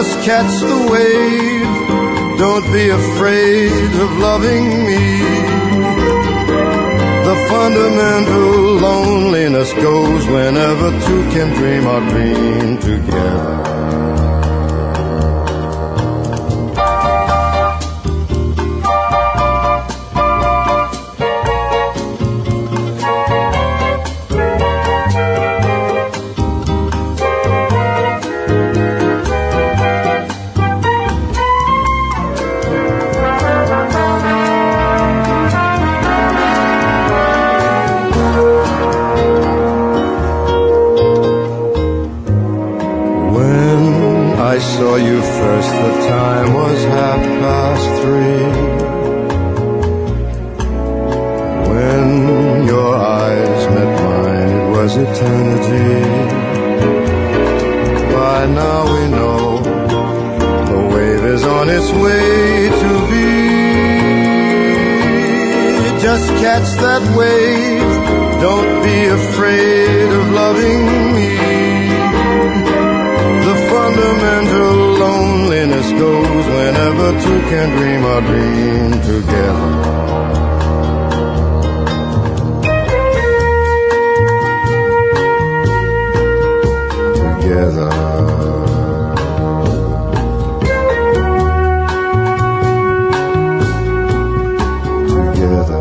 just catch the wave. Don't be afraid of loving me. The fundamental loneliness goes whenever two can dream our dream together. I saw you first, the time was half past three. When your eyes met mine, it was eternity. By now we know the wave is on its way to be. Just catch that wave, don't be afraid of loving me. The fundamental loneliness goes whenever two can dream our dream together. Together. Together.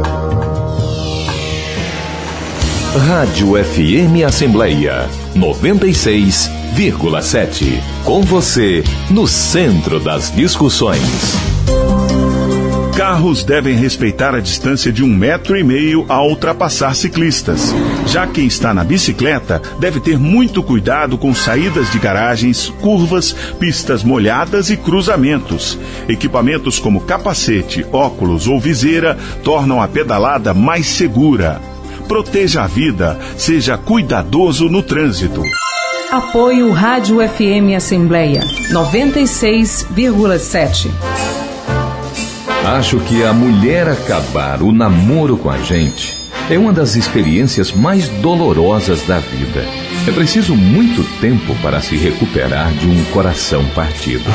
Rádio F M Assembleia noventa e seis vírgula sete. Com você, no centro das discussões. Carros devem respeitar a distância de um metro e meio ao ultrapassar ciclistas. Já quem está na bicicleta deve ter muito cuidado com saídas de garagens, curvas, pistas molhadas e cruzamentos. Equipamentos como capacete, óculos ou viseira tornam a pedalada mais segura. Proteja a vida, seja cuidadoso no trânsito. Apoio Rádio F M Assembleia noventa e seis vírgula sete. Acho que a mulher acabar o namoro com a gente é uma das experiências mais dolorosas da vida. É preciso muito tempo para se recuperar de um coração partido.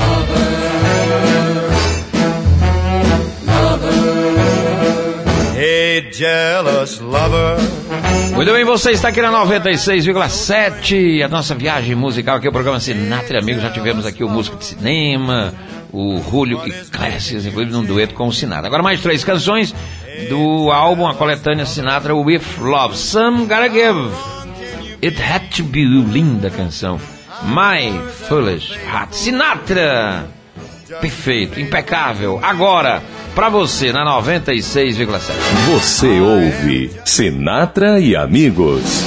Hey, jealous lover. Muito bem, você está aqui na noventa e seis vírgula sete, a nossa viagem musical aqui, o programa Sinatra e Amigos. Já tivemos aqui o músico de cinema, o Julio Iglesias, inclusive num dueto com o Sinatra. Agora mais três canções do álbum, a coletânea Sinatra With Love. Some Gotta Give, It Had To Be You, linda canção. My Foolish Heart. Sinatra, perfeito, impecável. Agora, pra você, na noventa e seis vírgula sete. Você ouve Sinatra e Amigos.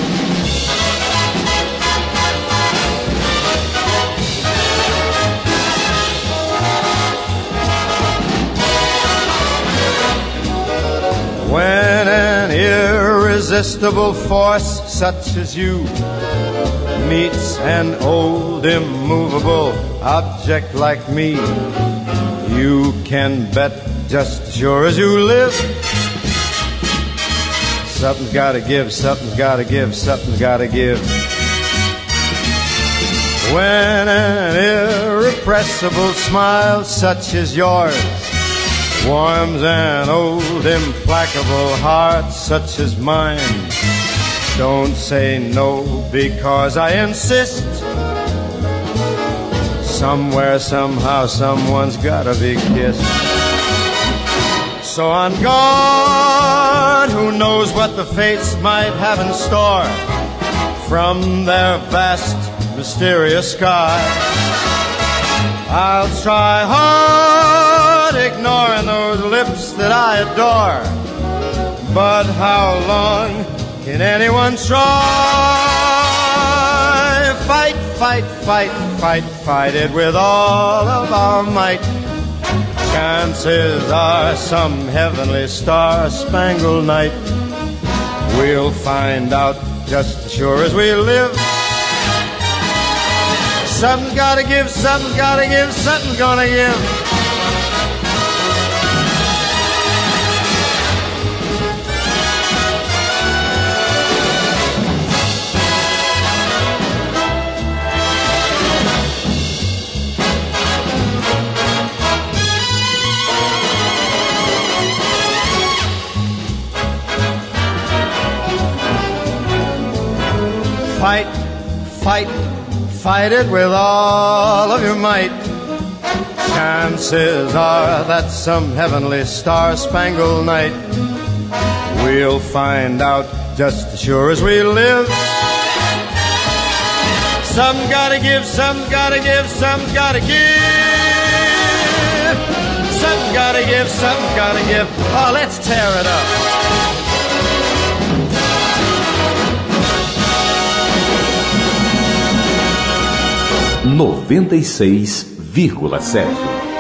When an irresistible force such as you meets an old immovable object like me, you can bet just as sure as you live, something's gotta give, something's gotta give, something's gotta give. When an irrepressible smile such as yours warms an old implacable heart such as mine, don't say no because I insist. Somewhere, somehow, someone's gotta be kissed. So on guard, who knows what the fates might have in store from their vast, mysterious sky. I'll try hard, ignoring those lips that I adore. But how long can anyone try? Fight, fight, fight, fight, fight it with all of our might. Chances are some heavenly star-spangled night we'll find out just as sure as we live. Something's gotta give, something's gotta give, something's gonna give. fight it with all of your might. Chances are that some heavenly star-spangled night we'll find out just as sure as we live. Some gotta give, some gotta give, some gotta give. Some gotta give, some gotta give. Oh, let's tear it up. noventa e seis vírgula sete.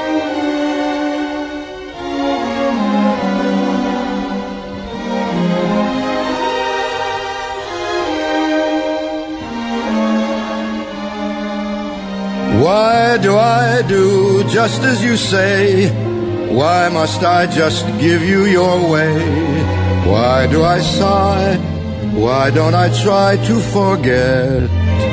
Why do I do just as you say? Why must I just give you your way? Why do I sigh? Why don't I try to forget?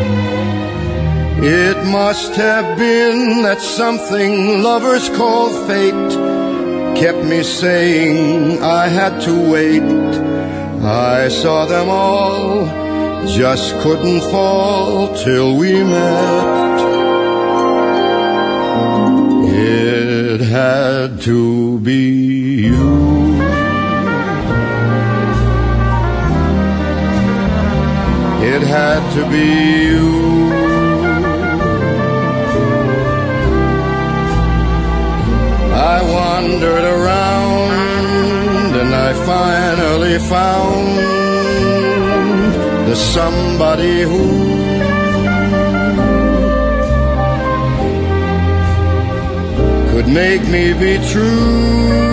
It must have been that something lovers call fate kept me saying I had to wait. I saw them all, just couldn't fall till we met. It had to be you. It had to be you. I wandered around and I finally found the somebody who could make me be true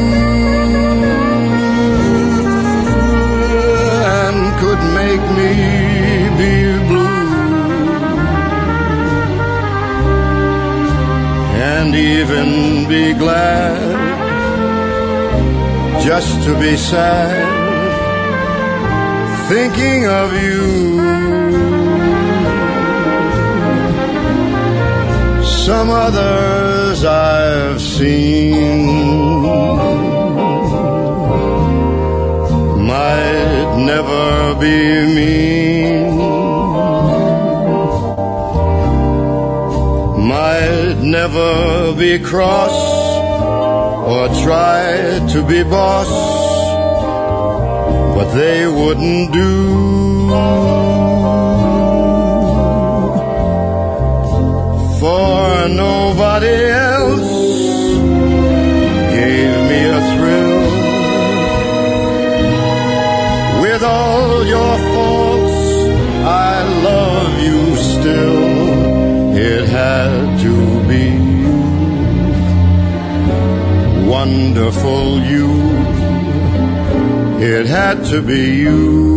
and could make me be blue and even be glad just to be sad thinking of you. Some others I've seen might never be mean, might never be cross or try to be boss, but they wouldn't do for nobody else gave me a thrill. With all your faults, I love you still. It had to be you, wonderful you. It had to be you.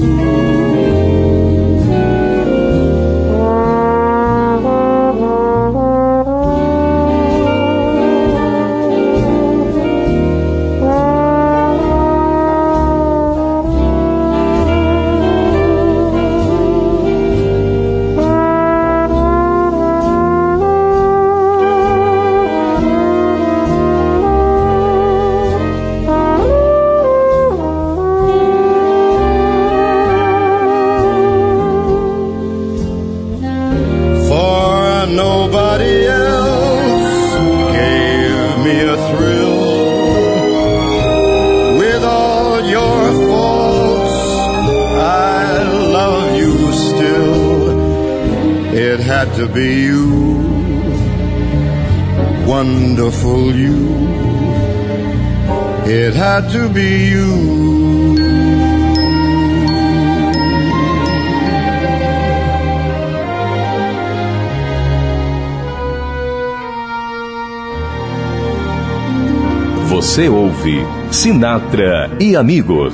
Nobody else gave me a thrill. With all your faults, I love you still. It had to be you, wonderful you. It had to be you. Você ouve Sinatra e Amigos.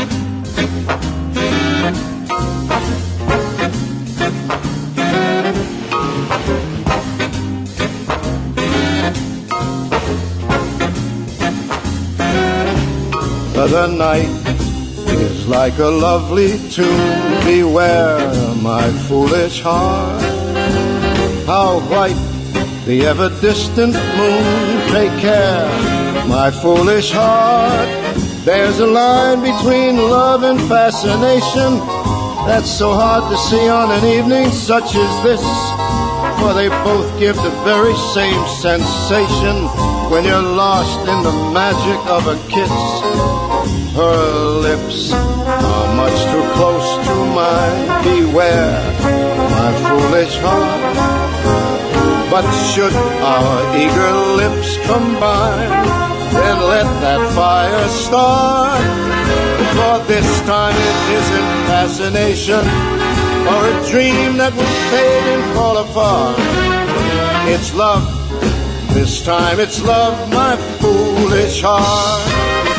The night is like a lovely tune. Beware my foolish heart. How white the ever-distant moon. Take care, my foolish heart. There's a line between love and fascination. that's so hard to see on an evening such as this. For they both give the very same sensation when you're lost in the magic of a kiss. Her lips are much too close to mine. Beware, my foolish heart. But should our eager lips combine, then let that fire start. For this time it isn't fascination or a dream that will fade and fall apart. It's love, this time it's love, my foolish heart.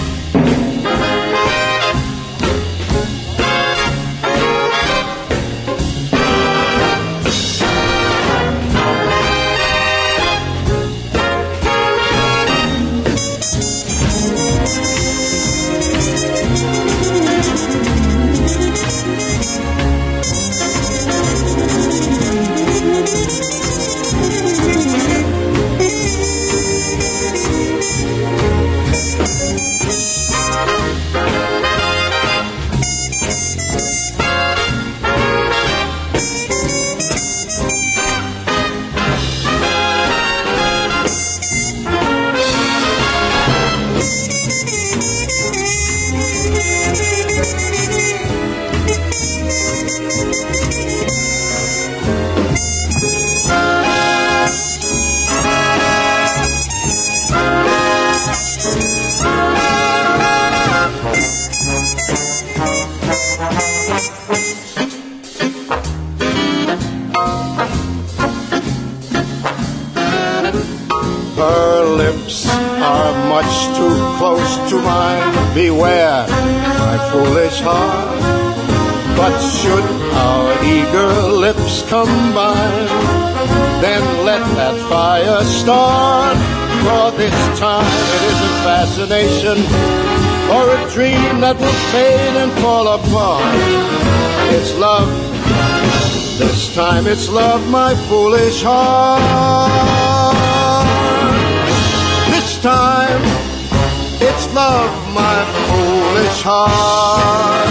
Beware, my foolish heart. But should our eager lips combine, then let that fire start. For this time it isn't fascination or a dream that will fade and fall apart. It's love, this time it's love, my foolish heart. This time it's love, my foolish heart.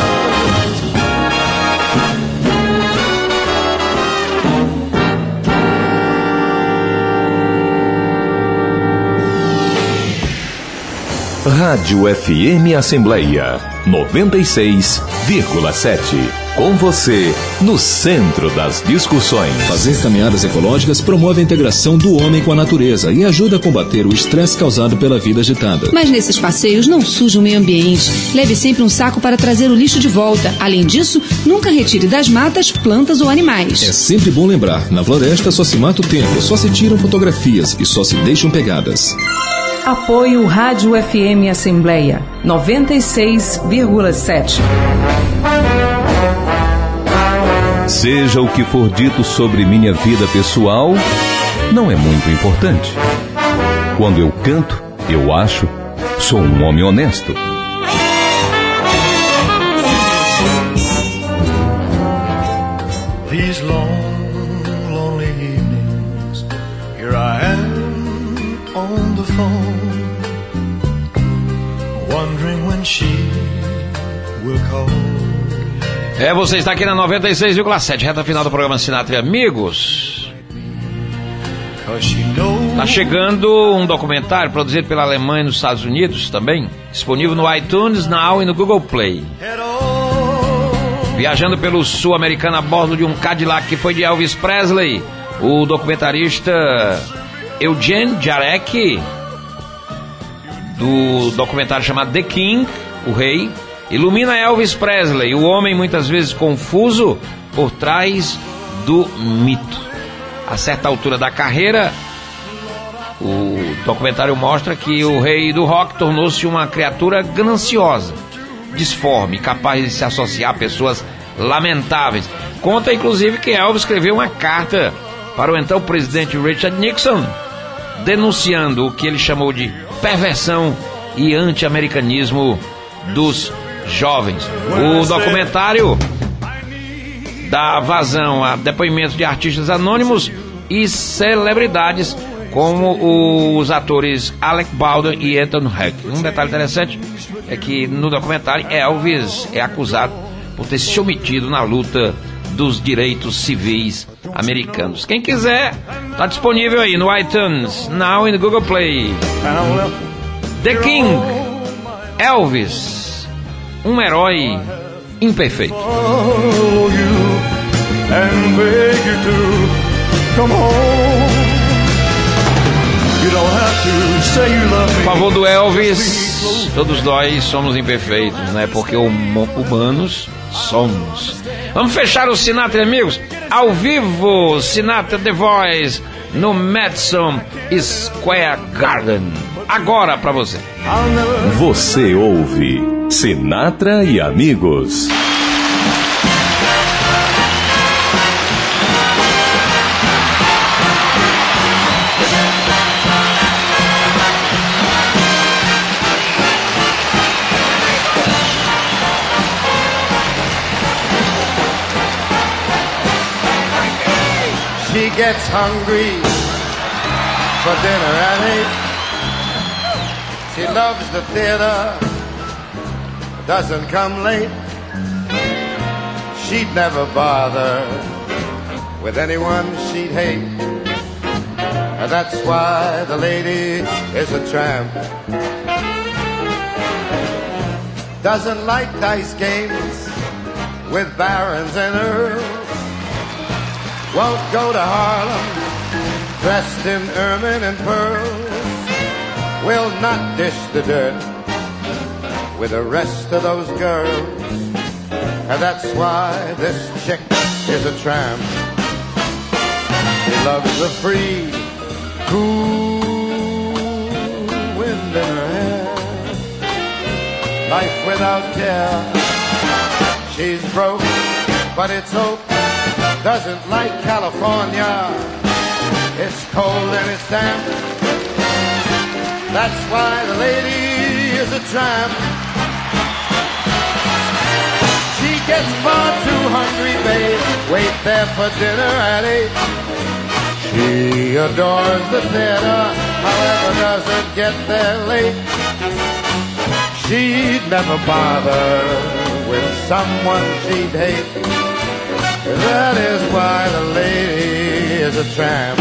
Rádio F M Assembleia noventa e seis vírgula sete. Com você, no centro das discussões. Fazer caminhadas ecológicas promove a integração do homem com a natureza e ajuda a combater o estresse causado pela vida agitada. Mas nesses passeios não suje o meio ambiente. Leve sempre um saco para trazer o lixo de volta. Além disso, nunca retire das matas plantas ou animais. É sempre bom lembrar, na floresta só se mata o tempo, só se tiram fotografias e só se deixam pegadas. Apoio Rádio F M Assembleia noventa e seis vírgula sete. Seja o que for dito sobre minha vida pessoal, não é muito importante. Quando eu canto, eu acho, sou um homem honesto. These long, lonely evenings, here I am on the phone, wondering when she will call. É, você está aqui na noventa e seis vírgula sete, reta final do programa Sinatra e Amigos. Está chegando um documentário produzido pela Alemanha nos Estados Unidos também, disponível no iTunes Now e no Google Play. Viajando pelo sul americano a bordo de um Cadillac que foi de Elvis Presley, o documentarista Eugene Jarek, do documentário chamado The King, o Rei, ilumina Elvis Presley, o homem muitas vezes confuso por trás do mito. A certa altura da carreira, o documentário mostra que o rei do rock tornou-se uma criatura gananciosa, disforme, capaz de se associar a pessoas lamentáveis. Conta inclusive que Elvis escreveu uma carta para o então presidente Richard Nixon, denunciando o que ele chamou de perversão e anti-americanismo dos jovens. O documentário dá vazão a depoimentos de artistas anônimos e celebridades como os atores Alec Baldwin e Anthony Hopkins. Um detalhe interessante é que no documentário Elvis é acusado por ter se omitido na luta dos direitos civis americanos. Quem quiser, tá disponível aí no iTunes, now in Google Play. The King, Elvis, um herói imperfeito. And beg you to come home. You don't have to say you love me. Por favor do Elvis, todos nós somos imperfeitos, né? Porque hum- humanos somos. Vamos fechar o Sinatra, amigos, ao vivo, Sinatra The Voice, no Madison Square Garden. Agora pra você. Você ouve Sinatra e Amigos. She gets hungry for dinner at eight. She loves the theater, doesn't come late. She'd never bother with anyone she'd hate. And that's why the lady is a tramp. Doesn't like dice games with barons and earls. Won't go to Harlem dressed in ermine and pearls. Will not dish the dirt with the rest of those girls. And that's why this chick is a tramp. She loves the free, cool wind in her hair. Life without care. She's broke, but it's hope. Doesn't like California. It's cold and it's damp. That's why the lady is a tramp. She gets far too hungry, babe. Wait there for dinner at eight. She adores the theater, however doesn't get there late. She'd never bother with someone she'd hate. That is why the lady is a tramp.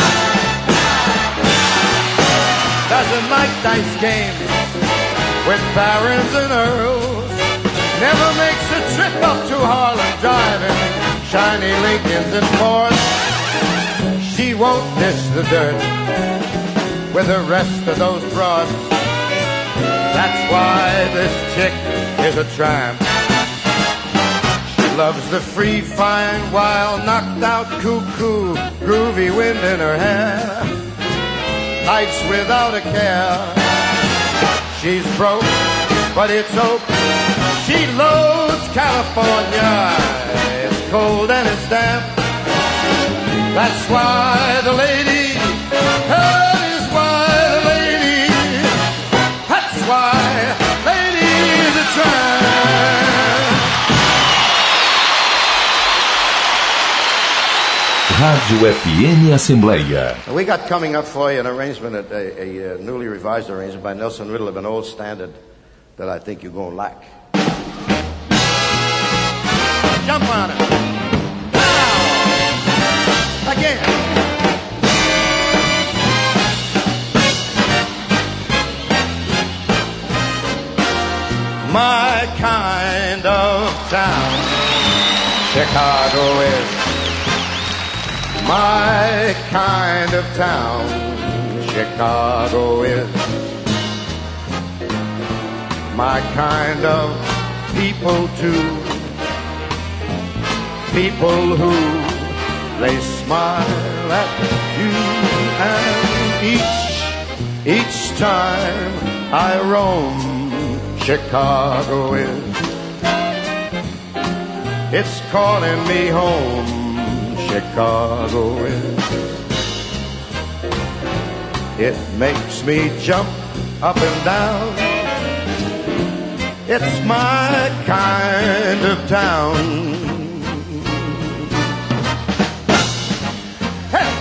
Doesn't like dice games with barons and earls. Never makes a trip up to Harlem driving shiny Lincolns and Fords. She won't dish the dirt with the rest of those broads. That's why this chick is a tramp. Loves the free, fine, wild, knocked out, cuckoo, groovy wind in her hair. Nights without a care. She's broke, but it's hope. She loves California. It's cold and it's damp. That's why the lady, that is why the lady, that's why lady is a tramp. Rádio F M Assembleia. We got coming up for you an arrangement, a, a, a newly revised arrangement by Nelson Riddle of an old standard that I think you're going to like. Jump on it. Now. Again. My kind of town, Chicago is. My kind of town, Chicago is. My kind of people too. People who, they smile at you. And each, each time I roam, Chicago is. It's calling me home. Chicago is. It makes me jump up and down. It's my kind of town. Hey!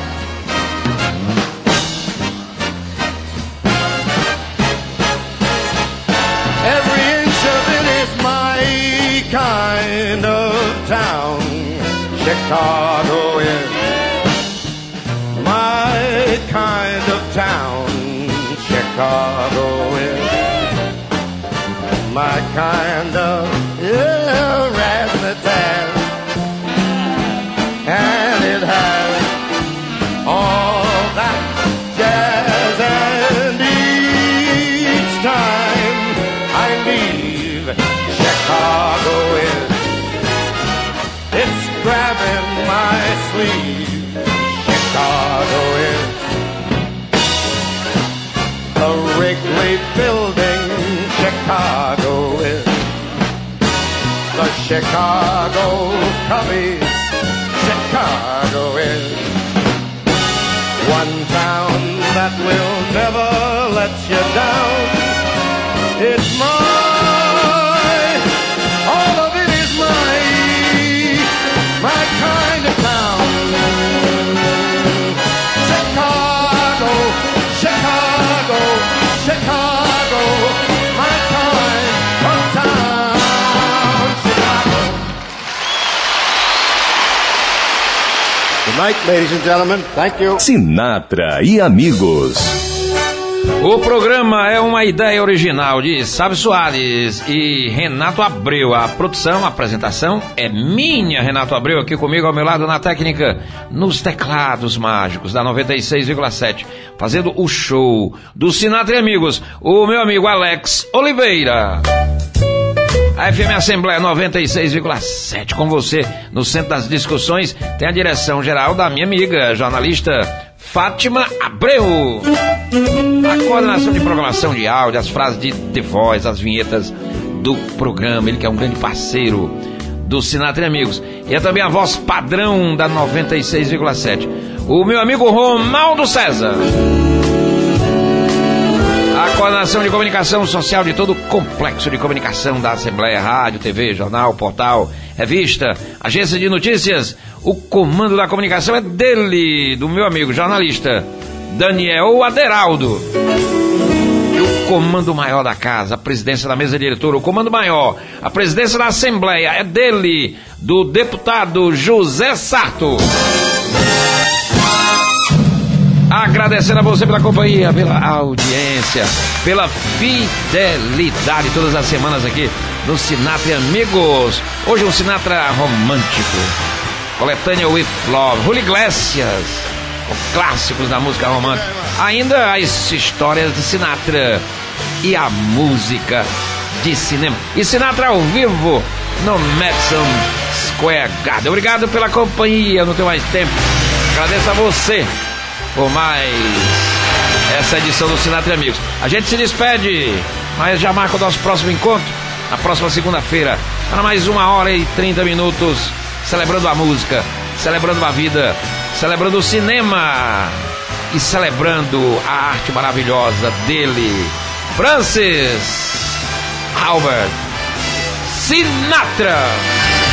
Every inch of it is my kind Chicago is my kind of town. Chicago is my kind of yeah, razzmatazz. And it has all that jazz. And each time I leave, Chicago is it's grabbing my sleeve. Chicago is the Wrigley Building. Chicago is the Chicago Cubbies. Chicago is one town that will never let you down. It's mine, all of it is mine, my kind of town. Chicago, Chicago, Chicago, my kind of town. Chicago. Good night, ladies and gentlemen. Thank you. Sinatra e amigos. O programa é uma ideia original de Sábio Soares e Renato Abreu. A produção, a apresentação é minha, Renato Abreu, aqui comigo ao meu lado na técnica, nos teclados mágicos da noventa e seis vírgula sete, fazendo o show do Sinatra e Amigos, o meu amigo Alex Oliveira. A F M Assembleia noventa e seis vírgula sete com você no centro das discussões, tem a direção geral da minha amiga, jornalista Fátima Abreu. A coordenação de programação de áudio, as frases de, de voz, as vinhetas do programa, ele que é um grande parceiro do Sinatra e Amigos. E é também a voz padrão da noventa e seis vírgula sete, o meu amigo Ronaldo César. A coordenação de comunicação social de todo o complexo de comunicação da Assembleia, rádio, T V, jornal, portal, revista, agência de notícias. O comando da comunicação é dele, do meu amigo jornalista Daniel Aderaldo. E o comando maior da casa, a presidência da mesa diretora, o comando maior, a presidência da Assembleia é dele, do deputado José Sarto. Agradecendo a você pela companhia, pela audiência, pela fidelidade todas as semanas aqui no Sinatra e Amigos. Hoje um Sinatra romântico, coletânea With Love, Julio Iglesias, os clássicos da música romântica, ainda as histórias de Sinatra e a música de cinema. E Sinatra ao vivo no Madison Square Garden. Obrigado pela companhia, não tenho mais tempo. Agradeço a você por mais essa edição do Sinatra e Amigos. A gente se despede, mas já marca o nosso próximo encontro na próxima segunda-feira, para mais uma hora e trinta minutos, celebrando a música, celebrando a vida, celebrando o cinema e celebrando a arte maravilhosa dele, Francis Albert Sinatra.